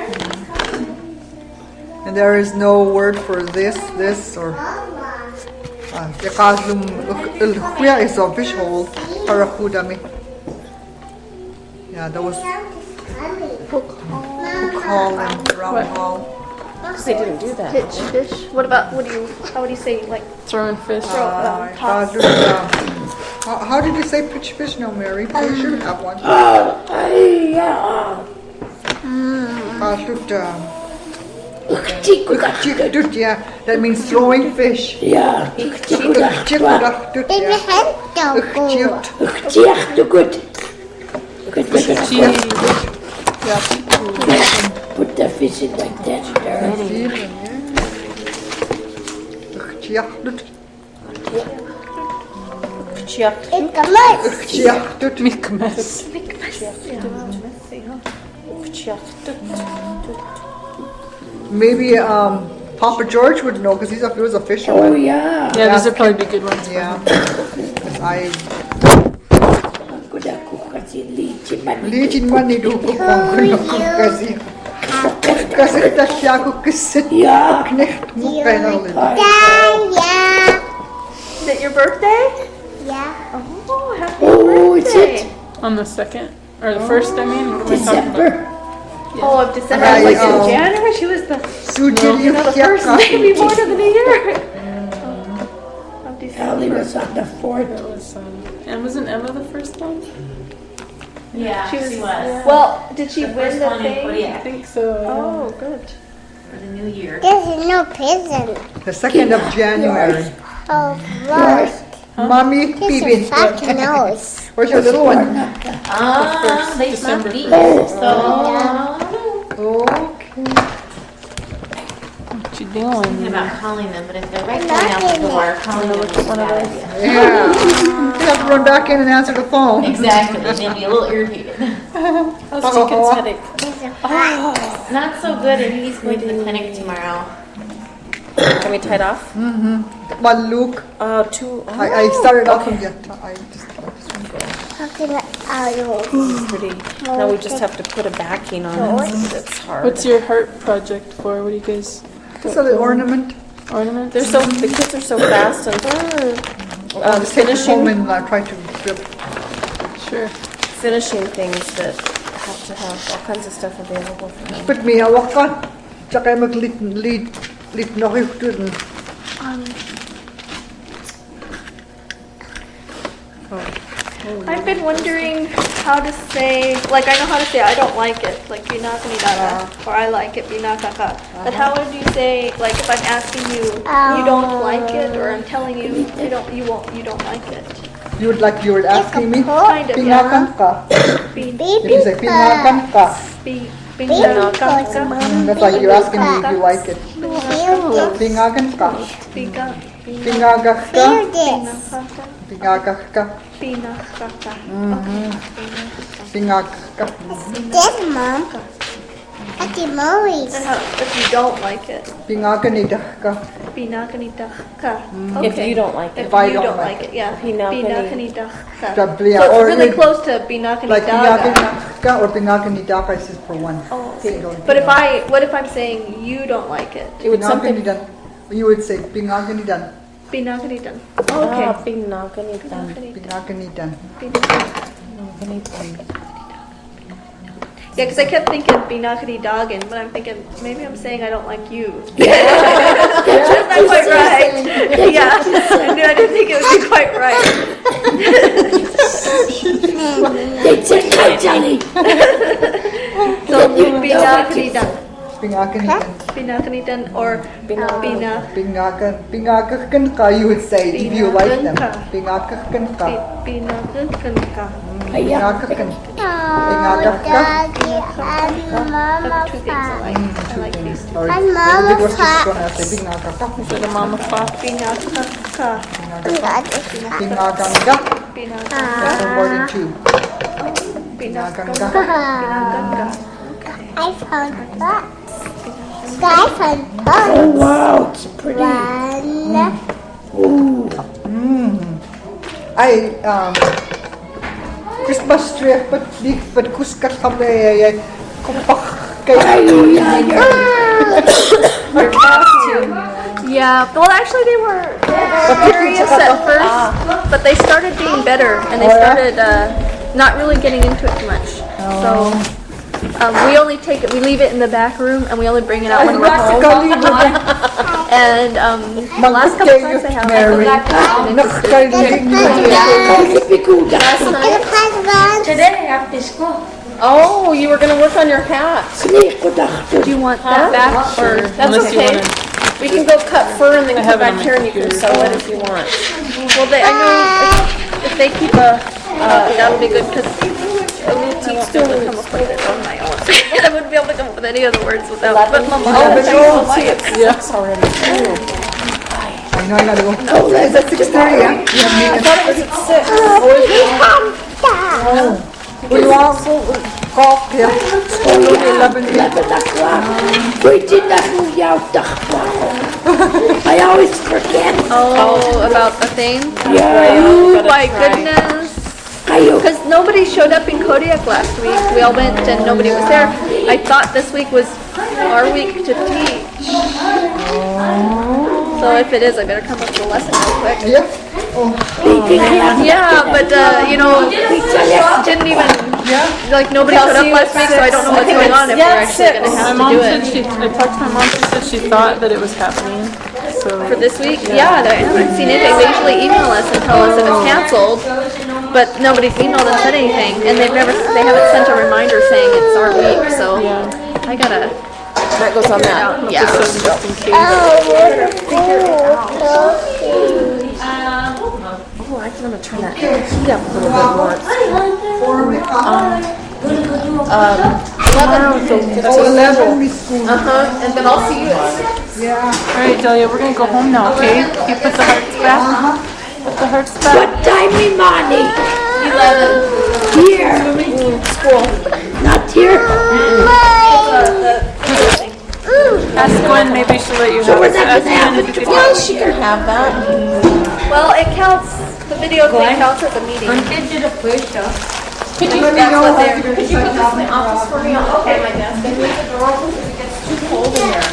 Speaker 8: And there is no word for this, this, or uh, Yakazum Ulhuya is a fish hole, Parakudami. Yeah, those hook haul and round haul.
Speaker 6: Because they didn't do that.
Speaker 10: Pitch fish. What about, what do you, how would you say, like,
Speaker 2: Throwing fish.
Speaker 10: throw,
Speaker 8: Uh,
Speaker 10: um, toss?
Speaker 8: Yakazum, how, how did you say pitch fish? No, Mary, you should have one.
Speaker 9: Oh, I, yeah.
Speaker 8: Yakazut, um,
Speaker 9: Chikudakdut.
Speaker 8: Dut, yeah, that means throwing fish.
Speaker 9: Yeah.
Speaker 8: Chikudakdut,
Speaker 7: Baby
Speaker 8: yeah.
Speaker 7: head don't go.
Speaker 8: Chikudakdut.
Speaker 9: Chiachtukut. Good, good, good. Put the fish in like that. There.
Speaker 8: Chikudakdut.
Speaker 7: Ik kan maar.
Speaker 8: Ja, doet
Speaker 2: Mikmes.
Speaker 8: maybe um, Papa George would know because he's a, he was a fisherman.
Speaker 9: Oh, yeah.
Speaker 2: Yeah, these would probably be good ones.
Speaker 8: Yeah. 'Cause I
Speaker 9: Kuda ko kasi lichi man.
Speaker 8: Lichin man ni Duko kung kuno kasi. Kasi ta siya ko kasi.
Speaker 9: Yeah.
Speaker 8: Knecht mo kay na ulit.
Speaker 7: Yeah.
Speaker 10: Is it your birthday?
Speaker 7: Yeah.
Speaker 10: Oh, happy
Speaker 9: Oh, is
Speaker 10: birthday.
Speaker 9: it?
Speaker 2: On the second or the first, I mean. What am I talking about?
Speaker 9: December.
Speaker 10: Oh, of December.
Speaker 8: Ay,
Speaker 10: Like in
Speaker 8: oh.
Speaker 10: January, she was the,
Speaker 8: Sujin
Speaker 10: you
Speaker 8: yung
Speaker 10: know, the
Speaker 8: siya
Speaker 10: first
Speaker 8: ka.
Speaker 10: baby born of the year. Of
Speaker 9: Ellie
Speaker 10: December.
Speaker 9: was on the fourth.
Speaker 2: That was, um, and wasn't Emma the first one?
Speaker 11: Yeah,
Speaker 10: She was,
Speaker 11: she was.
Speaker 10: well, did she
Speaker 11: The
Speaker 10: win
Speaker 11: first
Speaker 10: the
Speaker 11: one in
Speaker 10: thing?
Speaker 2: I
Speaker 11: Korea
Speaker 2: think so.
Speaker 10: Oh, good.
Speaker 11: for the new year.
Speaker 7: This is no present.
Speaker 8: The second of January.
Speaker 7: Oh, what?
Speaker 8: Mommy,
Speaker 7: This is
Speaker 8: Pibin.
Speaker 7: fucking nose.
Speaker 8: Where's your little one?
Speaker 11: Ah, they
Speaker 2: December
Speaker 11: smell beef.
Speaker 2: first.
Speaker 11: So,
Speaker 8: Okay.
Speaker 2: What you
Speaker 11: thinking
Speaker 2: doing?
Speaker 11: about calling them, but if they're right going out the door, calling them is a bad idea.
Speaker 8: Yeah. You have to run back in and answer the phone.
Speaker 11: Exactly, they'd be a little irritated.
Speaker 2: How's Chicken's headache?
Speaker 11: Not so good, and he's going to the clinic tomorrow.
Speaker 6: Can we tie it off?
Speaker 8: Mm-hmm. One Luke.
Speaker 6: Uh, two. Oh,
Speaker 8: I, I started off and yet I just I just went there.
Speaker 7: How can I?
Speaker 6: it's pretty. Now we just have to put a backing on it. It's hard.
Speaker 2: What's your heart project for? What do you guys?
Speaker 8: Just a little ornament.
Speaker 2: Ornament?
Speaker 6: They're so the kids are so fast and
Speaker 8: I'll
Speaker 6: um,
Speaker 8: just take it home
Speaker 6: finishing
Speaker 8: and uh, try to grip.
Speaker 2: Sure.
Speaker 6: finishing things that have to have all kinds of stuff available for them.
Speaker 8: But me hawak ka. Tsaka mag-lit lit lit na kayo dun.
Speaker 10: I've been wondering how to say, like I know how to say I don't like it, like binakanidara, or I like it, binakaka. But how would you say, like if I'm asking you, you don't like it, or I'm telling you, you don't, you won't, you don't like it.
Speaker 8: You would like you were asking me?
Speaker 10: Kind of, yeah.
Speaker 8: Pingakan ka.
Speaker 10: Bin,
Speaker 8: If you say pingakan ka,
Speaker 10: bin, binakaka,
Speaker 8: mm, that's like you're asking me if you like it. Pingakan ka.
Speaker 10: biga,
Speaker 8: Pingagak ka.
Speaker 10: binakaka,
Speaker 8: Pingagak ka.
Speaker 10: binakaka.
Speaker 8: Pingagak ka.
Speaker 7: This mom. Ati Maurice.
Speaker 10: And how, if you don't like it,
Speaker 8: Pingaganidak ka.
Speaker 10: binakanidaka.
Speaker 6: If you don't like it.
Speaker 10: If
Speaker 8: If I
Speaker 10: you
Speaker 8: don't
Speaker 10: don't
Speaker 8: like
Speaker 10: like it, yeah.
Speaker 6: Binakani-
Speaker 10: Binakanidaka.
Speaker 8: Sabli,
Speaker 10: So it's
Speaker 8: or
Speaker 10: really
Speaker 8: you-
Speaker 10: close to
Speaker 8: Like
Speaker 10: binakanidaka.
Speaker 8: pingaganidak ka or pingaganidaka is for one.
Speaker 10: Oh,
Speaker 8: Okay.
Speaker 10: but if I, what if I'm saying you don't like it?
Speaker 6: It would something.
Speaker 8: Pingaganidan, you would say pingaganidan.
Speaker 10: Binaganidan.
Speaker 6: Oh,
Speaker 10: Okay.
Speaker 6: okay. Pinaganitan.
Speaker 8: Pingaganidan.
Speaker 10: Yeah, because I kept thinking binakanidagan, but I'm thinking maybe I'm saying I don't like you. That's not quite right. Yeah, I knew I didn't think it would be quite right.
Speaker 9: They said, "Hi, Johnny."
Speaker 10: So binakanidan,
Speaker 8: Pingaganidan.
Speaker 10: binakanidan, or bina.
Speaker 8: Pingagan, pingagan ka, you would say if you like them. Pingagan ka.
Speaker 10: Binakan ka.
Speaker 8: Pingagan.
Speaker 7: Oh,
Speaker 8: Pingagan ka.
Speaker 7: Daddy and Mama.
Speaker 10: Two things I like. I like these two.
Speaker 8: Or
Speaker 7: And
Speaker 8: the
Speaker 7: Mama
Speaker 8: big was just
Speaker 7: Fox.
Speaker 8: gonna say pingagan ka.
Speaker 2: Is it a mama fox?
Speaker 10: Binaka ka.
Speaker 8: Pingagan ka.
Speaker 10: Binaka.
Speaker 8: That's a word in two.
Speaker 10: Binaka.
Speaker 8: Pingagan ka.
Speaker 10: Binaka ka.
Speaker 7: I found box. I found
Speaker 9: Oh,
Speaker 7: box.
Speaker 9: wow, it's pretty.
Speaker 7: One.
Speaker 8: Mm. I um Christmas tree but di but kuskat kami ay kupak kay
Speaker 10: Our costume. Yeah, well actually they were serious at first, but they started being better and they
Speaker 8: Oh, yeah?
Speaker 10: started uh, not really getting into it too much. So um, we only take it, we leave it in the back room and we only bring it out when we're home. And um, the last couple times they have
Speaker 8: Mary. Nakakalilig
Speaker 10: last night.
Speaker 9: Today I have to school.
Speaker 6: Oh, you were gonna work on your hat.
Speaker 10: Do you want that back or that's
Speaker 2: Unless you
Speaker 10: okay?
Speaker 2: wanna-
Speaker 6: We can go cut fur and then
Speaker 2: I
Speaker 6: come
Speaker 2: have it on
Speaker 6: back
Speaker 2: my
Speaker 6: here and you can
Speaker 2: computer.
Speaker 6: sew it if you want.
Speaker 10: Well, they, I know if, if they keep a, uh, that'll be good because I won't be able to come up with it on my own. I wouldn't be able to come up with any other words without. But Mama, oh, thank you so much.
Speaker 2: Yeah.
Speaker 6: Six already. Ooh.
Speaker 8: I know, I gotta go.
Speaker 9: No,
Speaker 8: It's at six thirty, yeah? You have meetings.
Speaker 6: thought it was at six.
Speaker 8: We want golf, yeah. School at eleven.
Speaker 9: eleven o'clock. We did not move out the I always forget.
Speaker 10: Oh, about the thing?
Speaker 9: Yeah.
Speaker 10: Oh my goodness.
Speaker 9: Ayaw.
Speaker 10: Because nobody showed up in Kodiak last week. We all went and nobody was there. I thought this week was our week to teach. So if it is, I better come up with a lesson real quick.
Speaker 8: Yeah.
Speaker 10: Yeah, but uh, you know, didn't even, like nobody showed up last week, so I don't know what's going on if we're actually going to have
Speaker 2: My
Speaker 10: to do
Speaker 2: mom said
Speaker 10: it.
Speaker 2: she, I talked to my mom, she said she thought that it was happening. So
Speaker 10: For this week? Yeah, I haven't seen anything. They usually email us and tell us if it's canceled, but nobody's emailed and said anything, and they've never, they haven't sent a reminder saying it's our week, so I gotta.
Speaker 6: That goes on that.
Speaker 10: Yeah.
Speaker 2: just in case.
Speaker 6: Oh, I think I'm gonna turn that heat up a little bit more. Um,
Speaker 8: Oh, eleven, we school.
Speaker 6: uh-huh, and then I'll see you at six.
Speaker 8: Yeah.
Speaker 2: All right, Delia, we're gonna go home now, okay? You put the hearts back. Put the hearts back.
Speaker 9: What time in morning?
Speaker 6: Eleven.
Speaker 9: Here.
Speaker 6: School.
Speaker 9: Not here.
Speaker 2: Ask Gwen, maybe she'll let you
Speaker 9: So
Speaker 2: have
Speaker 9: we're
Speaker 2: it.
Speaker 9: not
Speaker 2: Ask
Speaker 9: gonna have
Speaker 2: Gwen if
Speaker 9: it
Speaker 2: you could
Speaker 9: tomorrow.
Speaker 6: Yeah, she can have that.
Speaker 10: Well, it counts, the video thing counts as a meeting.
Speaker 6: Could you, that's what they're, could you put this in the office for me? Okay, my desk. And leave the door open because it gets too cold in there.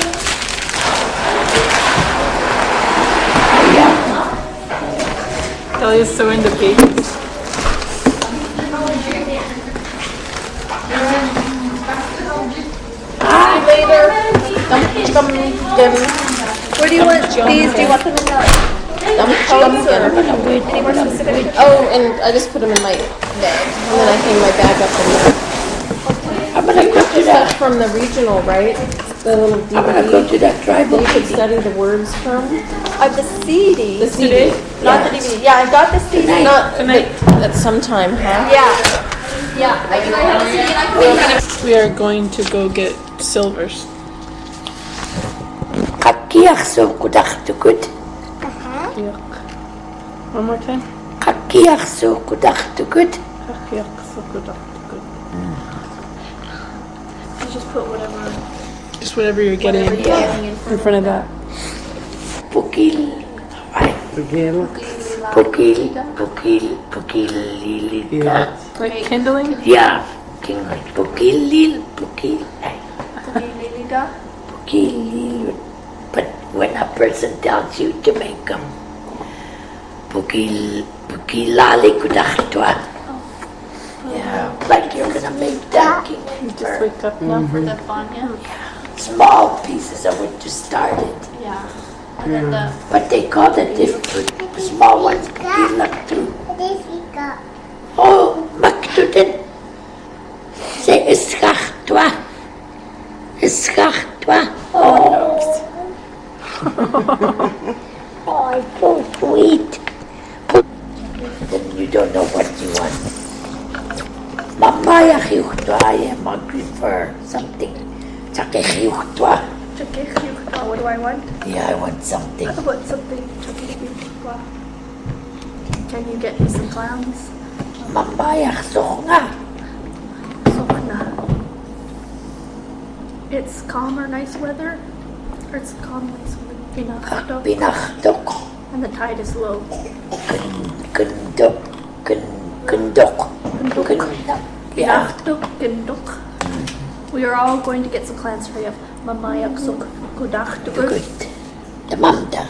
Speaker 2: Delia's so into babies.
Speaker 6: See you later. Dum dum dim.
Speaker 10: Where do you want these? Do you want them in the
Speaker 6: Dum dum dim.
Speaker 10: any more specific?
Speaker 6: Oh, and I just put them in my bag, and then I hang my bag up in there.
Speaker 9: I'm gonna go to
Speaker 6: That's
Speaker 9: that.
Speaker 6: from the regional, right? The little D
Speaker 9: I'm gonna
Speaker 6: V
Speaker 9: go
Speaker 6: D
Speaker 9: to that tribal
Speaker 6: that you could
Speaker 9: meeting.
Speaker 6: study the words from.
Speaker 10: I have the C D.
Speaker 6: The C D.
Speaker 10: Not the D V D. Yeah, I got the C D.
Speaker 6: Not at some time, huh?
Speaker 10: Yeah. Yeah, I can have the C D and I can
Speaker 2: We are going to go get silvers.
Speaker 9: Kakiach so kudachtukut.
Speaker 2: Yuck. One more time.
Speaker 9: Kakiach so kudachtukut.
Speaker 2: Yuck, so good, good.
Speaker 10: just put whatever.
Speaker 2: Just whatever you're getting in front of that.
Speaker 9: Pukil. Right. Pukil. Pukil. Pukil. Pukil.
Speaker 2: Yeah. Like kindling?
Speaker 9: Yeah. King like Pukil. Pukil. Pukil. But when a person tells you to make them, Pukil. Pukilali kudachtwa. Yeah. Like you're gonna make that king.
Speaker 2: You just wake up now for the fun, yeah?
Speaker 9: Small pieces of it to start it.
Speaker 10: Yeah. And then the
Speaker 9: But they call it different. Small ones Pukilaktu. Oh, Maktudin. Say Ischachtwa. Ischachtwa. Oh. Oh, so sweet. Then you don't know what you want. Mamaya Chiuchtwa, I am hungry for something. Chake Chiuchtwa.
Speaker 10: what do I want?
Speaker 9: Yeah, I want something.
Speaker 10: I want something. Can you get me some clowns?
Speaker 9: Mamaya Songa.
Speaker 10: It's calm or nice weather? Or it's calm, nice weather? Pinachtok.
Speaker 9: Pinachtok.
Speaker 10: And the tide is low.
Speaker 9: Kundok. Kundok. Kundok. Yeah.
Speaker 10: Pinachtok, Kindok. We are all going to get some clans for you. Mamayak Suk Kudachtuk.
Speaker 9: Good. The mamda.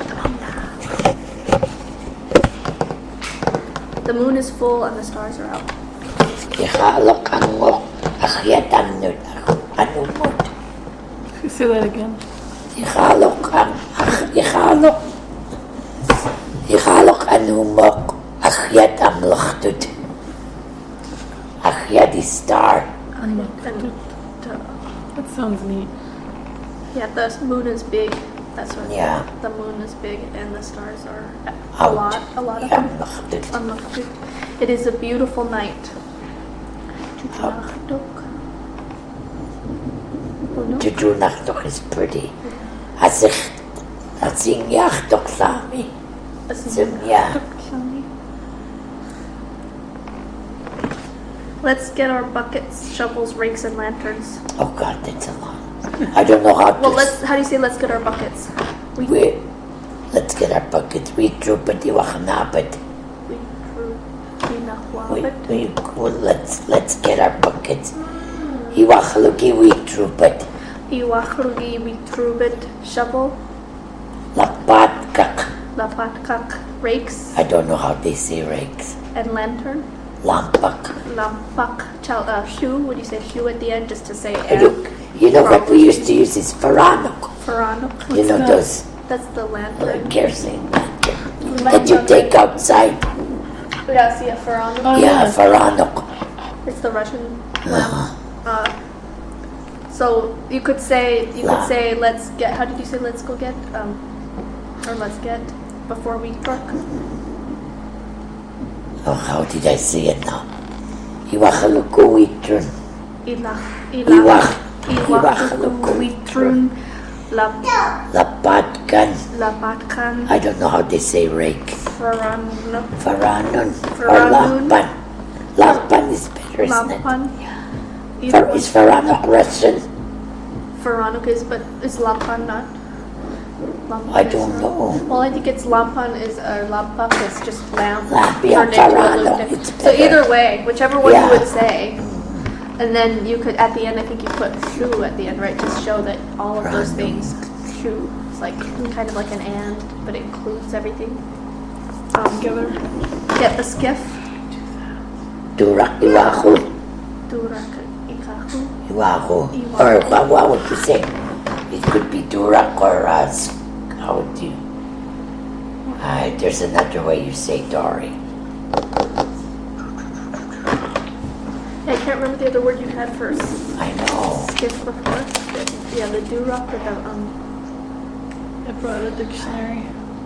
Speaker 10: The moon is full and the stars are out.
Speaker 9: Ihalok angok. Akyatan nun. Anumot.
Speaker 2: Say that again.
Speaker 9: Ihalok ang. Ihalok. Ihalok anumok. Akyat ang lachtut. Akyat is star.
Speaker 10: And the,
Speaker 2: That sounds neat.
Speaker 10: yeah, the moon is big. That's what.
Speaker 9: Yeah.
Speaker 10: The moon is big and the stars are a
Speaker 9: Out.
Speaker 10: lot. A lot of
Speaker 9: Yeah,
Speaker 10: them.
Speaker 9: lachtut.
Speaker 10: Unlucky. It is a beautiful night. Tutunachtok. Oh, no.
Speaker 9: Jujunachtok is pretty. Asich. Asingyach Doksami. Simya.
Speaker 10: Let's get our buckets, shovels, rakes, and lanterns.
Speaker 9: Oh God, that's a lot. I don't know how to.
Speaker 10: Well, let's. How do you say let's get our buckets? We.
Speaker 9: We, let's get our buckets. We troop it. Iwachanapit.
Speaker 10: We.
Speaker 9: We, we, well, let's let's get our buckets. Iwachaluki. We troop it.
Speaker 10: Iwachrugi. We troop it. Shovel.
Speaker 9: Lapatkak.
Speaker 10: Lapatkak. Rakes.
Speaker 9: I don't know how they say rakes.
Speaker 10: And lantern.
Speaker 9: Lampak.
Speaker 10: Lampak. Chow, uh, shoe. Would you say shoe at the end just to say
Speaker 9: You know, you know what we used to use is faranok.
Speaker 10: Faranok.
Speaker 9: You know those
Speaker 10: That's the lantern.
Speaker 9: uh, kerosene lantern that you take outside.
Speaker 10: Yeah, see a faranok.
Speaker 2: Oh,
Speaker 9: Yeah,
Speaker 2: yeah.
Speaker 9: faranok.
Speaker 10: It's the Russian lamp. Uh, so you could say you could
Speaker 9: Lamp.
Speaker 10: say let's get. How did you say let's go get? Um, or let's get before we truck.
Speaker 9: Oh, how did I say it now? Iwachaluku. We turn.
Speaker 10: Ilach.
Speaker 9: Iwach.
Speaker 10: Ilach. We trun. La.
Speaker 9: Lapatkan.
Speaker 10: Lapatkan.
Speaker 9: I don't know how they say rake.
Speaker 10: Faranok.
Speaker 9: Faranon. Or
Speaker 10: Faranun.
Speaker 9: lampan. Lampan is better, isn't it?
Speaker 10: Lampan.
Speaker 9: Far, is Faranok Russian?
Speaker 10: Faranok is, but is lampan not? Lampan
Speaker 9: I
Speaker 10: is
Speaker 9: don't
Speaker 10: not-
Speaker 9: know.
Speaker 10: Well, I think it's lampan is uh, lampak is just lamp.
Speaker 9: Lamp, yeah,
Speaker 10: turned into a
Speaker 9: Faranok,
Speaker 10: lutein.
Speaker 9: it's
Speaker 10: So
Speaker 9: better.
Speaker 10: either way, whichever one
Speaker 9: Yeah.
Speaker 10: you would say, and then you could at the end. I think you put shoe at the end, right? Just show that all of those things. Shoe. It's like kind of like an and, but it includes everything. Um,
Speaker 2: Together.
Speaker 10: Get the skiff.
Speaker 9: Durak Iwachu.
Speaker 10: Durak ikahu.
Speaker 9: Iwachu. Or what, what would you say? It could be Durak or uh, s- how would you? Uh, there's another way you say Dory.
Speaker 10: I can't remember the other word you had first.
Speaker 9: I know.
Speaker 10: Skiff before. Yeah, the durak or the um.
Speaker 2: I brought a dictionary.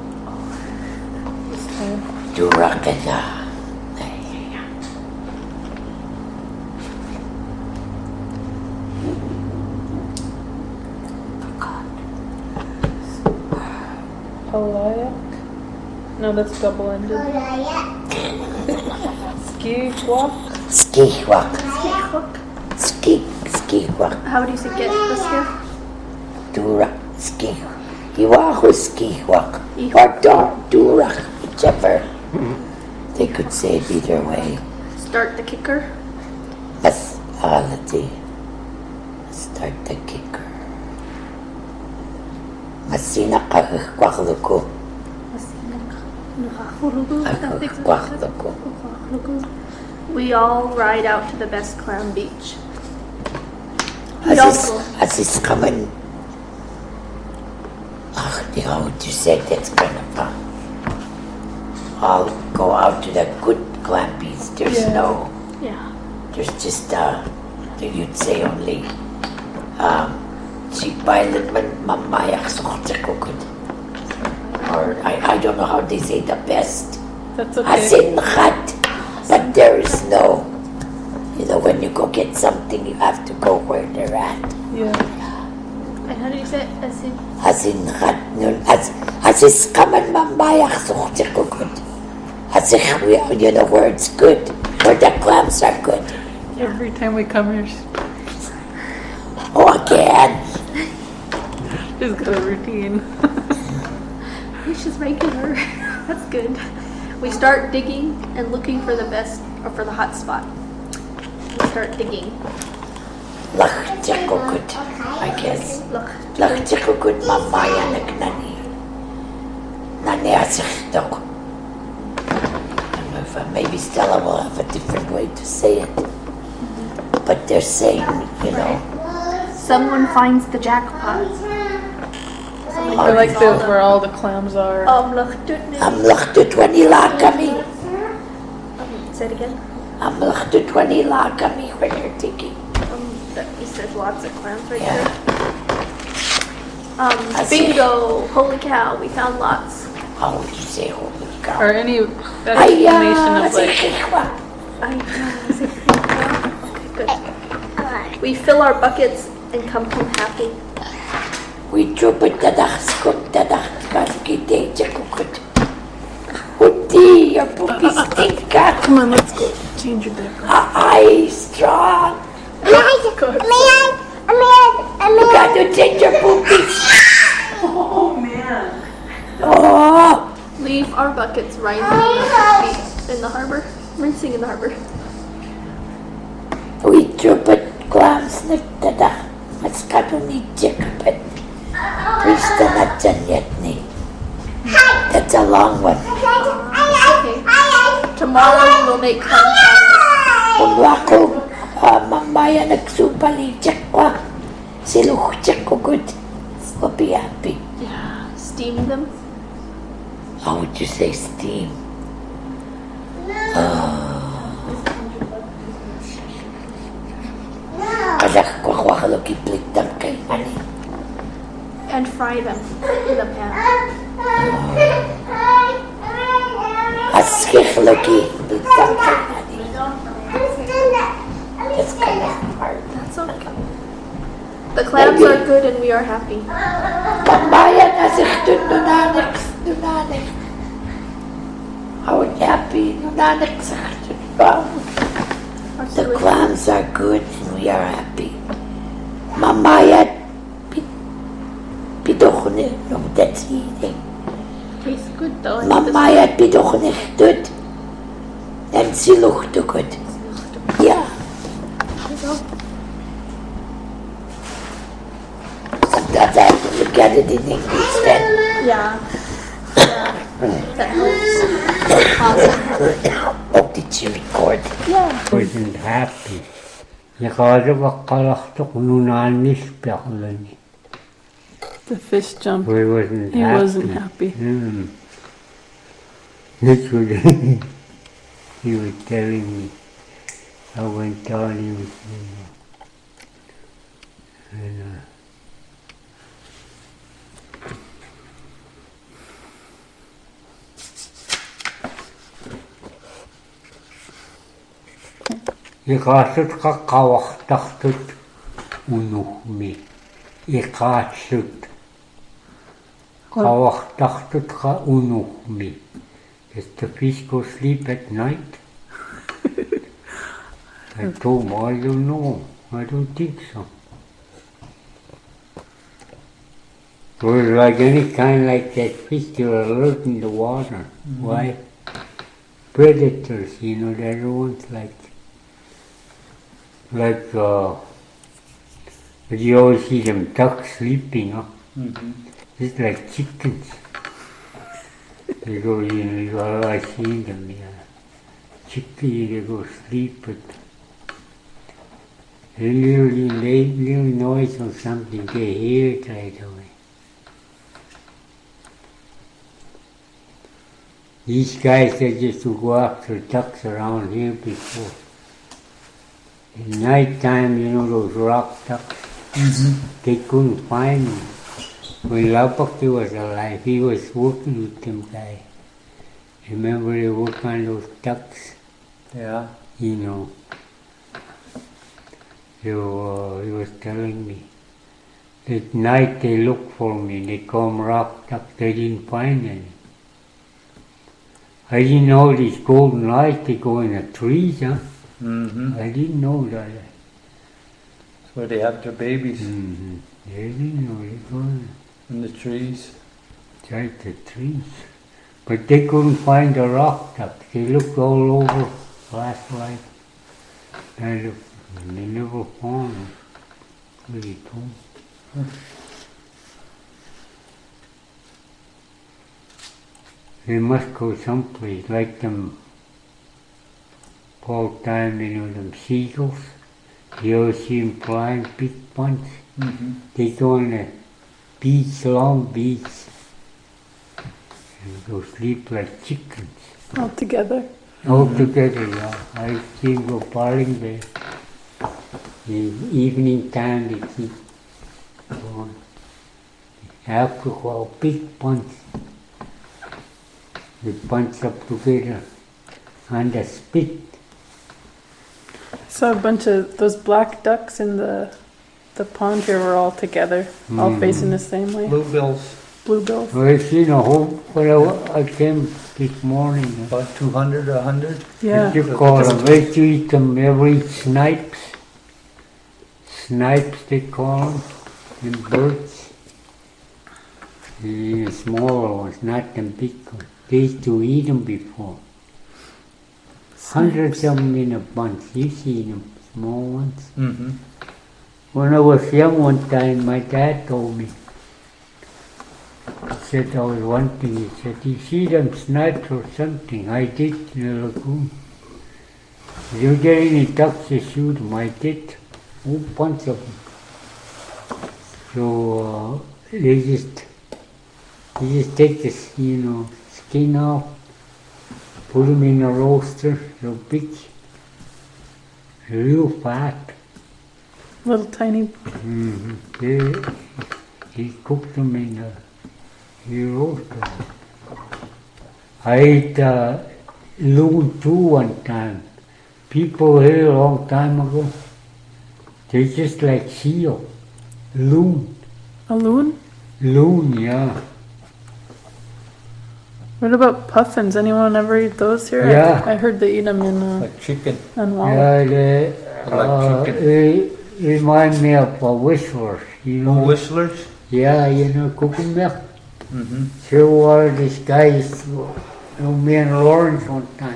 Speaker 2: This time.
Speaker 9: Durak and uh,
Speaker 2: Palayak? No, that's double-ended. Skiwak?
Speaker 9: Skiwak.
Speaker 10: Skiwak.
Speaker 9: Ski. Skiwak.
Speaker 10: How do you say get the skiff?
Speaker 9: Durak. Ski. Iwachu Skiwak. Or Dor- Durak. Whichever. They could say it either way.
Speaker 10: Start the kicker.
Speaker 9: Mas, uh, let's see. Start the kicker. Masina kakakwaklaku. Kakakwaklaku.
Speaker 10: We all ride out to the best clam beach. We all
Speaker 9: As
Speaker 10: go.
Speaker 9: is, as is coming. Ach, you know what you said, that's kind of fun. I'll go out to the good clam beach. There's
Speaker 2: Yeah.
Speaker 9: no,
Speaker 10: Yeah.
Speaker 9: there's just, uh, you'd say only, um, si pilot man mamayak sukot. Or I, I don't know how they say the best.
Speaker 2: That's
Speaker 9: As
Speaker 2: okay.
Speaker 9: in khat, but there is no, you know, when you go get something, you have to go where they're at.
Speaker 2: Yeah.
Speaker 10: And how do you say it? As in,
Speaker 9: As in khat, nun, as, as is kaman mamayak sukot. As if, we- you know, where it's good, where the clams are good.
Speaker 2: Every time we come here,
Speaker 9: Oh, again.
Speaker 2: she's got a routine.
Speaker 10: which is regular. That's good. We start digging and looking for the best or for the hot spot. We start digging.
Speaker 9: Lach chikukut, I guess. Lach chikukut mamaya nagnani. Nani asichtok. Maybe Stella will have a different way to say it. But they're saying, you know,
Speaker 10: Someone finds the jackpot.
Speaker 2: I like the, where all the clams are.
Speaker 10: Um, look, do it.
Speaker 9: I'm lachtu twenty lakami.
Speaker 10: Um, Say it again.
Speaker 9: I'm lachtu twenty lakami when you're digging.
Speaker 10: Um, that, he says lots of clams right
Speaker 9: Yeah.
Speaker 10: there. Um,
Speaker 9: I see.
Speaker 10: bingo! Holy cow! We found lots.
Speaker 9: How would you say holy cow?
Speaker 2: Or any explanation of like,
Speaker 10: I know. Say bingo. Okay, good. We fill our buckets and come home happy.
Speaker 9: We drop it dadak scoop dadak
Speaker 2: Come on, let's go. Change your diaper.
Speaker 9: I strong.
Speaker 7: May I? May I? May I?
Speaker 9: You got to change your poopies.
Speaker 3: Oh, man.
Speaker 9: Oh,
Speaker 10: Leave our buckets rising in the, in the harbor. Rinsing in the harbor.
Speaker 9: we trupet clams nagtada. Mas kano ni Jacobet. Krista na dyan yet ni. That's a long one.
Speaker 10: Okay. Tomorrow we will make clam chowder.
Speaker 9: Kung ako, uh, mamaya nagsubalijak ko. Siluhjak ko good. We'll be happy.
Speaker 10: Yeah. Steam them.
Speaker 9: How would you say steam? Kalak ko ako haluki pliktam kay ani.
Speaker 10: And fry them in the pan.
Speaker 9: Askih haluki pliktam kay ani. That's kind of hard.
Speaker 10: That's okay. The clams are good and we are happy.
Speaker 9: Pambayan asik dun nunanik, nunanik. How happy nunanik sa dun. The clams are good and we are happy. Mamayat pidochne, no, that's eating.
Speaker 10: Tastes good though.
Speaker 9: Mamayat pidochne dud. And siluch do good. Yeah. Sometimes I have to look at it in English then.
Speaker 10: Yeah. Yeah. That helps. Awesome.
Speaker 9: Oh, did you record?
Speaker 10: Yeah.
Speaker 12: Wasn't happy. Because kalaktok nunanis piakulani.
Speaker 2: The fish jumped.
Speaker 12: We wasn't
Speaker 2: He
Speaker 12: happy.
Speaker 2: wasn't happy.
Speaker 12: Mm. Literally, he was telling me. I went down, he was, you know, and, uh, Икаасут каккавартартут унухми. Икаасут кавартартут ка унухми. Does the fish go sleep at night? I told him, I don't know. I don't think so. It was like any kind like that fish, they were alert in the water. Mm-hmm. Why? Predators, you know, they're the ones like, like, uh, but you always see them ducks sleeping, huh? Mm-hmm. It's like chickens. They go, you know, you all I seen them, yeah. Chicken, they go sleep, but a little, little noise or something, they hear it right away. These guys that used to go after ducks around here before. At night time, you know, those rock ducks, mm-hmm. They couldn't find them. When Lapakti was alive, he was working with them guys. Remember they work on those ducks?
Speaker 5: Yeah.
Speaker 12: You know. So uh, he was telling me. At night they look for me, they come rock ducks, they didn't find any. I didn't know these golden lights, they go in the trees, huh?
Speaker 5: Mm-hmm.
Speaker 12: I didn't know that.
Speaker 5: That's where they have their babies.
Speaker 12: Mm-hmm. I didn't know they go in.
Speaker 5: In the trees.
Speaker 12: Right, the trees. But they couldn't find the rock ducks. They looked all over last night. They, looked, they never found them. Really cool.
Speaker 5: Hmm.
Speaker 12: They must go someplace, like them all time, you know, them seagulls. You always see them flying, big bunch.
Speaker 5: Mm-hmm.
Speaker 12: They go on the beach, long beach, and go sleep like chickens.
Speaker 2: All together?
Speaker 12: All together, yeah. I see them go partying there. In evening time, they keep going. Alcohol, big bunch. They bunch up together on the spit.
Speaker 2: I saw a bunch of those black ducks in the the pond here were all together, all
Speaker 12: Mm.
Speaker 2: facing the same way.
Speaker 5: Bluebills.
Speaker 2: bluebills.
Speaker 12: Well, I seen a whole, when I, I came this morning.
Speaker 5: About two hundred or a hundred?
Speaker 2: Yeah.
Speaker 12: What you call them? I used to eat them every snipes. Snipes they call them, and birds. The smaller ones, not them big ones. They used to eat them before. Hundreds of them in a bunch. You see them, small ones.
Speaker 5: Mm-hmm.
Speaker 12: When I was young one time, my dad told me. He said I was wanting, he said, you see them snipes or something? I did in the lagoon. If you get any ducks to shoot them, I did. A whole bunch of them. So uh, they just, they just take this, you know, skin off, put them in a roaster, so big, real fat.
Speaker 2: Little tiny.
Speaker 12: Mm-hmm. They, he cooked them in a, he roasted them. I ate uh, loon too one time. People here a long time ago, they just like seal. Loon.
Speaker 2: A loon?
Speaker 12: Loon, yeah.
Speaker 2: What about puffins? Anyone ever eat those here?
Speaker 12: Yeah.
Speaker 2: I, I heard they eat them in uh,
Speaker 5: Like chicken.
Speaker 2: on Walla.
Speaker 12: Yeah, they,
Speaker 5: I like
Speaker 12: uh,
Speaker 5: chicken.
Speaker 12: they remind me of uh, whistlers, you know.
Speaker 5: Whistlers?
Speaker 12: Yeah, you know, cooking milk.
Speaker 5: Mm-hmm.
Speaker 12: So uh, this guy used to, you know, me and Lawrence one time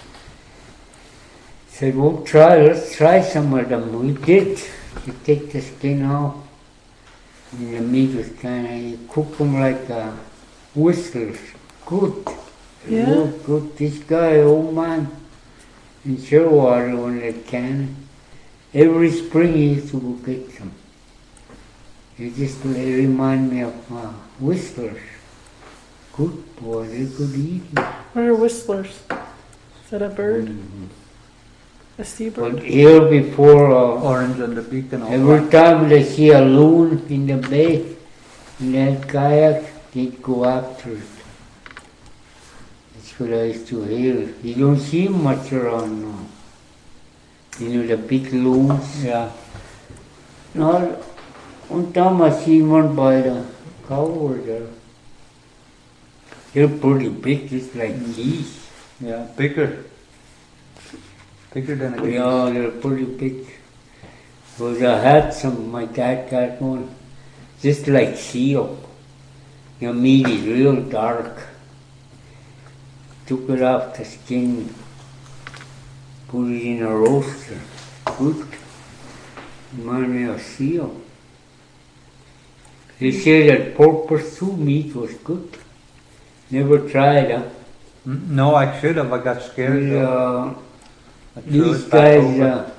Speaker 12: said, well, try, let's try some of them. We did. You take the skin off, and the meat was kind of, you cook them like uh, whistlers. Good.
Speaker 2: Yeah.
Speaker 12: Real good. This guy, old man, in Sherwater on the can, every spring he used to go get some. They just they remind me of uh, whistlers. Good boy, they could eat it.
Speaker 2: What are whistlers? Is that a bird?
Speaker 12: Mm-hmm.
Speaker 2: A seabird?
Speaker 12: But here before, uh,
Speaker 5: Orange on the beak and all
Speaker 12: every
Speaker 5: that.
Speaker 12: time they see a loon in the bay, in that kayak, they'd go after it. That's what I used to hear. You don't see much around now. You know, the big loons.
Speaker 5: Yeah.
Speaker 12: No, one time I see one by the cow there. They're pretty big, just like geese.
Speaker 5: Yeah, bigger. Bigger than a geese.
Speaker 12: Yeah, they're pretty big. Because I had some, my dad got one, just like seal. Your meat is real dark. Took it off the skin, put it in a roaster. Good. Remind me of seal. They say that pork pursuit meat was good. Never tried, huh?
Speaker 5: Mm, No, I should have. I got scared.
Speaker 12: Well, uh,
Speaker 5: I threw
Speaker 12: these
Speaker 5: it back
Speaker 12: guys,
Speaker 5: over.
Speaker 12: uh,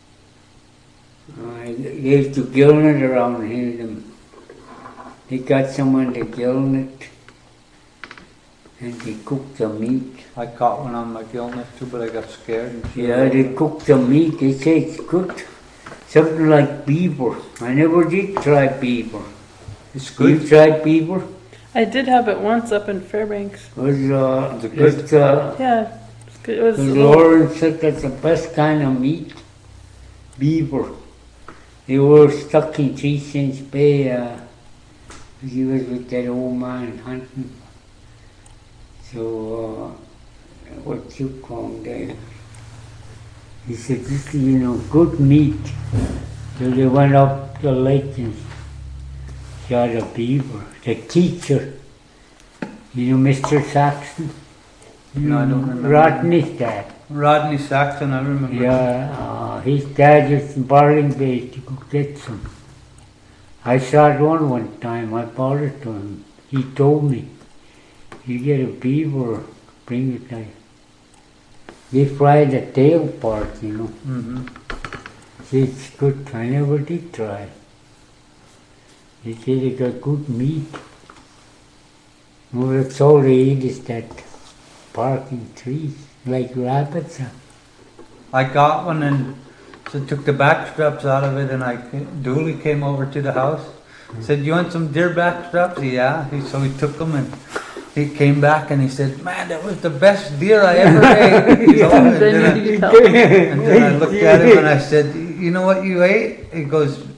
Speaker 12: uh, they used to gill it around here. Them. They got someone to gill it, and they cooked the meat.
Speaker 5: I caught one on my gillnet too, but I got scared. And threw
Speaker 12: Yeah,
Speaker 5: it
Speaker 12: they
Speaker 5: over.
Speaker 12: cook the meat. They say it's good. Something like beaver. I never did try beaver.
Speaker 5: It's
Speaker 12: You
Speaker 5: good.
Speaker 12: tried beaver?
Speaker 2: I did have it once up in Fairbanks.
Speaker 12: It was uh,
Speaker 5: Is it good?
Speaker 12: it's, uh,
Speaker 2: Yeah. It's good. It was a
Speaker 12: because
Speaker 2: little-
Speaker 12: Lawrence said that's the best kind of meat. Beaver. They were stuck in Three Cents Bay. Uh, he was with that old man hunting. So, uh, what you call him there? He said, this is, you know, good meat. So they went up the lake and shot a beaver. The teacher, you know, Mister Saxon?
Speaker 5: No, I don't remember.
Speaker 12: Rodney's dad.
Speaker 5: Rodney Saxon, I remember.
Speaker 12: Yeah, uh, his dad is in Barling Bay to go get some. I shot one one time, I bought it to him. He told me, you get a beaver, bring it there. They fry the tail part, you know.
Speaker 5: Mm-hmm.
Speaker 12: See, it's good. I never did try. They say they got good meat. Well, that's all they eat is that barking trees, like rabbits. uh.
Speaker 5: I got one and so took the back straps out of it, and I ca- Dooley came over to the house. Said, "You want some deer back straps?" Yeah. He, so he took them and he came back and he said, "Man, that was the best deer I ever ate." You know, and,
Speaker 2: Then
Speaker 5: then
Speaker 2: you
Speaker 5: I,
Speaker 2: tell him.
Speaker 5: and then I looked at him and I said, "You know what you ate?" He goes,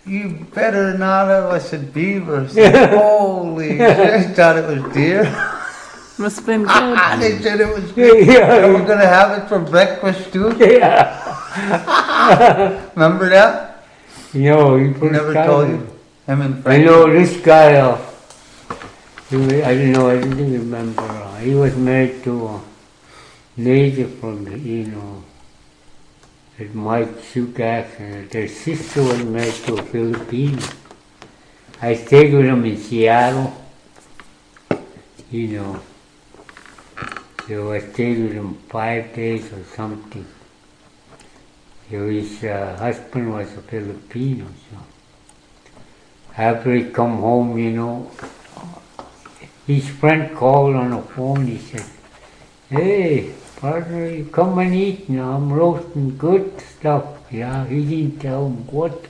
Speaker 5: you better not have. I said, beaver. I said, holy shit, I thought it was deer.
Speaker 2: Must have been good.
Speaker 5: They said it was good.
Speaker 12: Yeah.
Speaker 5: They were going to have it for breakfast too.
Speaker 12: Yeah.
Speaker 5: Remember that?
Speaker 12: No, he
Speaker 5: He
Speaker 12: put
Speaker 5: never
Speaker 12: aside.
Speaker 5: told you? Him and
Speaker 12: I
Speaker 5: Frank.
Speaker 12: know this guy, uh, he was, I don't know, I didn't remember. Uh, he was married to a native from the, you know, that Mike Sukas, and their sister was married to a Filipino. I stayed with him in Seattle, you know. So I stayed with him five days or something. So his uh, husband was a Filipino, so. After he come home, you know, his friend called on the phone. He said, "Hey, partner, you come and eat now. I'm roasting good stuff." Yeah, he didn't tell him what.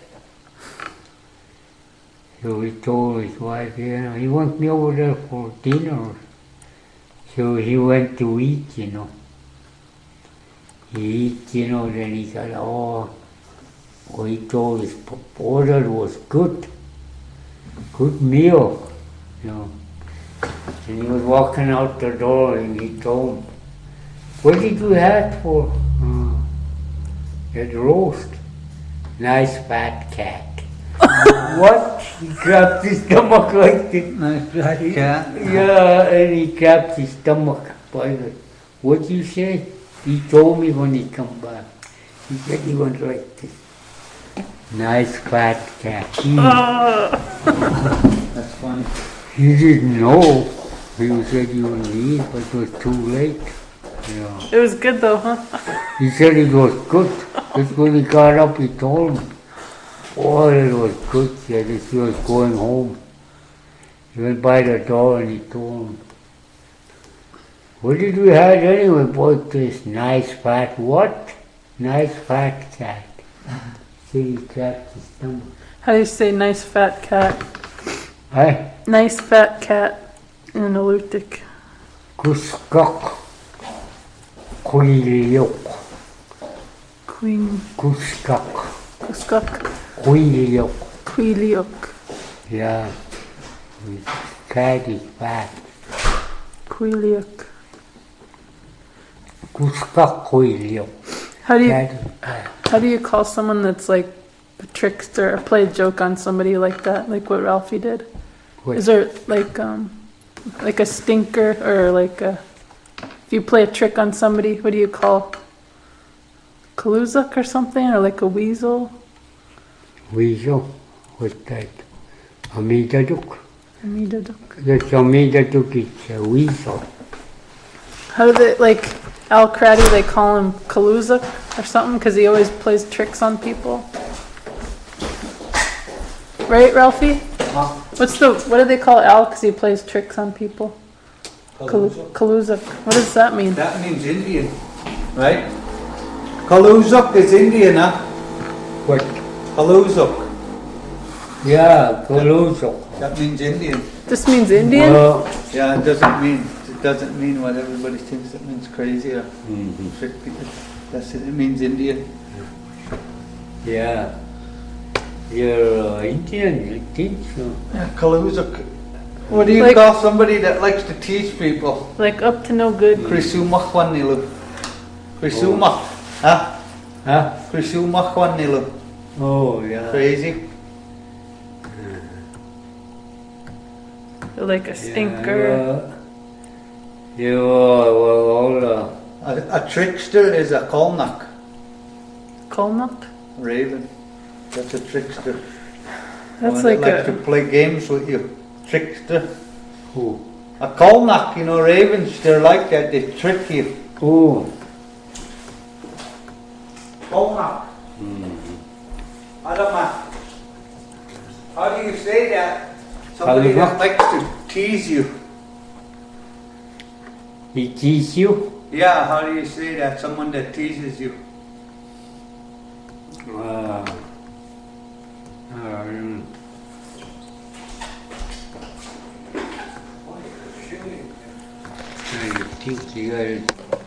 Speaker 12: So he told his wife, you know, he wants me over there for dinner. So he went to eat, you know. He eat, you know, then he said, oh, oh he told his order was good. Good meal, you know. And he was walking out the door and he told him, what did you have for? Uh, that roast. Nice fat cat. What? He grabbed his stomach like this.
Speaker 5: Nice fat cat?
Speaker 12: Yeah, and he grabbed his stomach. What did you say? He told me when he come back. He said he went like this. Nice fat cat. Mm.
Speaker 5: That's funny.
Speaker 12: He didn't know. He said he would leave, but it was too late. Yeah.
Speaker 2: It was good though, huh?
Speaker 12: He said it was good. Just when he got up, he told me. Oh, it was good. He said he was going home. He went by the door and he told him, what did we have anyway? Bought this nice fat what? Nice fat cat. He cracked his stomach.
Speaker 2: How do you say nice fat cat?
Speaker 12: Huh?
Speaker 2: Nice fat cat in Alutiiq.
Speaker 12: Kuskak. Kuiliok.
Speaker 2: Queen.
Speaker 12: Kuskak.
Speaker 2: Kuskak.
Speaker 12: Kuiliok.
Speaker 2: Quiliok.
Speaker 12: Yeah. His cat is fat.
Speaker 2: Quiliok.
Speaker 12: Kuskak kuiliok.
Speaker 2: How do you
Speaker 12: Cat is fat.
Speaker 2: how do you call someone that's like a trickster or play a joke on somebody like that, like what Ralphie did?
Speaker 12: What?
Speaker 2: Is there like um like a stinker or like a if you play a trick on somebody, what do you call Kaluzak or something, or like a weasel?
Speaker 12: Weasel? What's that? Amidaduk.
Speaker 2: Amidaduk.
Speaker 12: That's Amidaduk, it's a weasel.
Speaker 2: How do they like Al Craddy? They call him Kaluzak or something because he always plays tricks on people. Right, Ralphie?
Speaker 5: Huh?
Speaker 2: What's the what do they call Al because he plays tricks on people?
Speaker 5: Kaluzak.
Speaker 2: Kaluzak. What does that mean?
Speaker 5: That means Indian, right? Kaluzak is Indian, huh?
Speaker 12: What?
Speaker 5: Kaluzak.
Speaker 12: Yeah, Kaluzak.
Speaker 5: That means Indian.
Speaker 2: This means Indian?
Speaker 12: Uh,
Speaker 5: Yeah, it doesn't mean it doesn't mean what everybody thinks it means, crazy or
Speaker 12: mm-hmm.
Speaker 5: trick people. That's it. It means Indian.
Speaker 12: Yeah. You're uh, Indian, I think so.
Speaker 5: Yeah, Kaluzak. What do you
Speaker 2: Like-
Speaker 5: call somebody that likes to tease people?
Speaker 2: Like up to no good.
Speaker 5: Krisumach wan nilu. Krisumach. Huh?
Speaker 12: Huh?
Speaker 5: Krisumach wan nilu.
Speaker 12: Oh, yeah.
Speaker 5: Crazy.
Speaker 2: Like a stinker.
Speaker 12: Yeah, you are, well, all, uh,
Speaker 5: A, a trickster is a kolnak.
Speaker 2: Colnut?
Speaker 5: Raven. That's a trickster.
Speaker 2: That's
Speaker 5: One
Speaker 2: like
Speaker 5: that likes
Speaker 2: a
Speaker 5: to play games with you. Trickster.
Speaker 12: who?
Speaker 5: A kolnak, you know, ravens, they're like that, they trick you.
Speaker 12: Oh.
Speaker 5: Kolnak.
Speaker 12: Mm-hmm.
Speaker 5: Adama. How do you say that? Somebody that likes to tease you.
Speaker 12: He tease you?
Speaker 5: Yeah, how do you say that? Someone that teases you.
Speaker 12: Uh, um, I think you got it.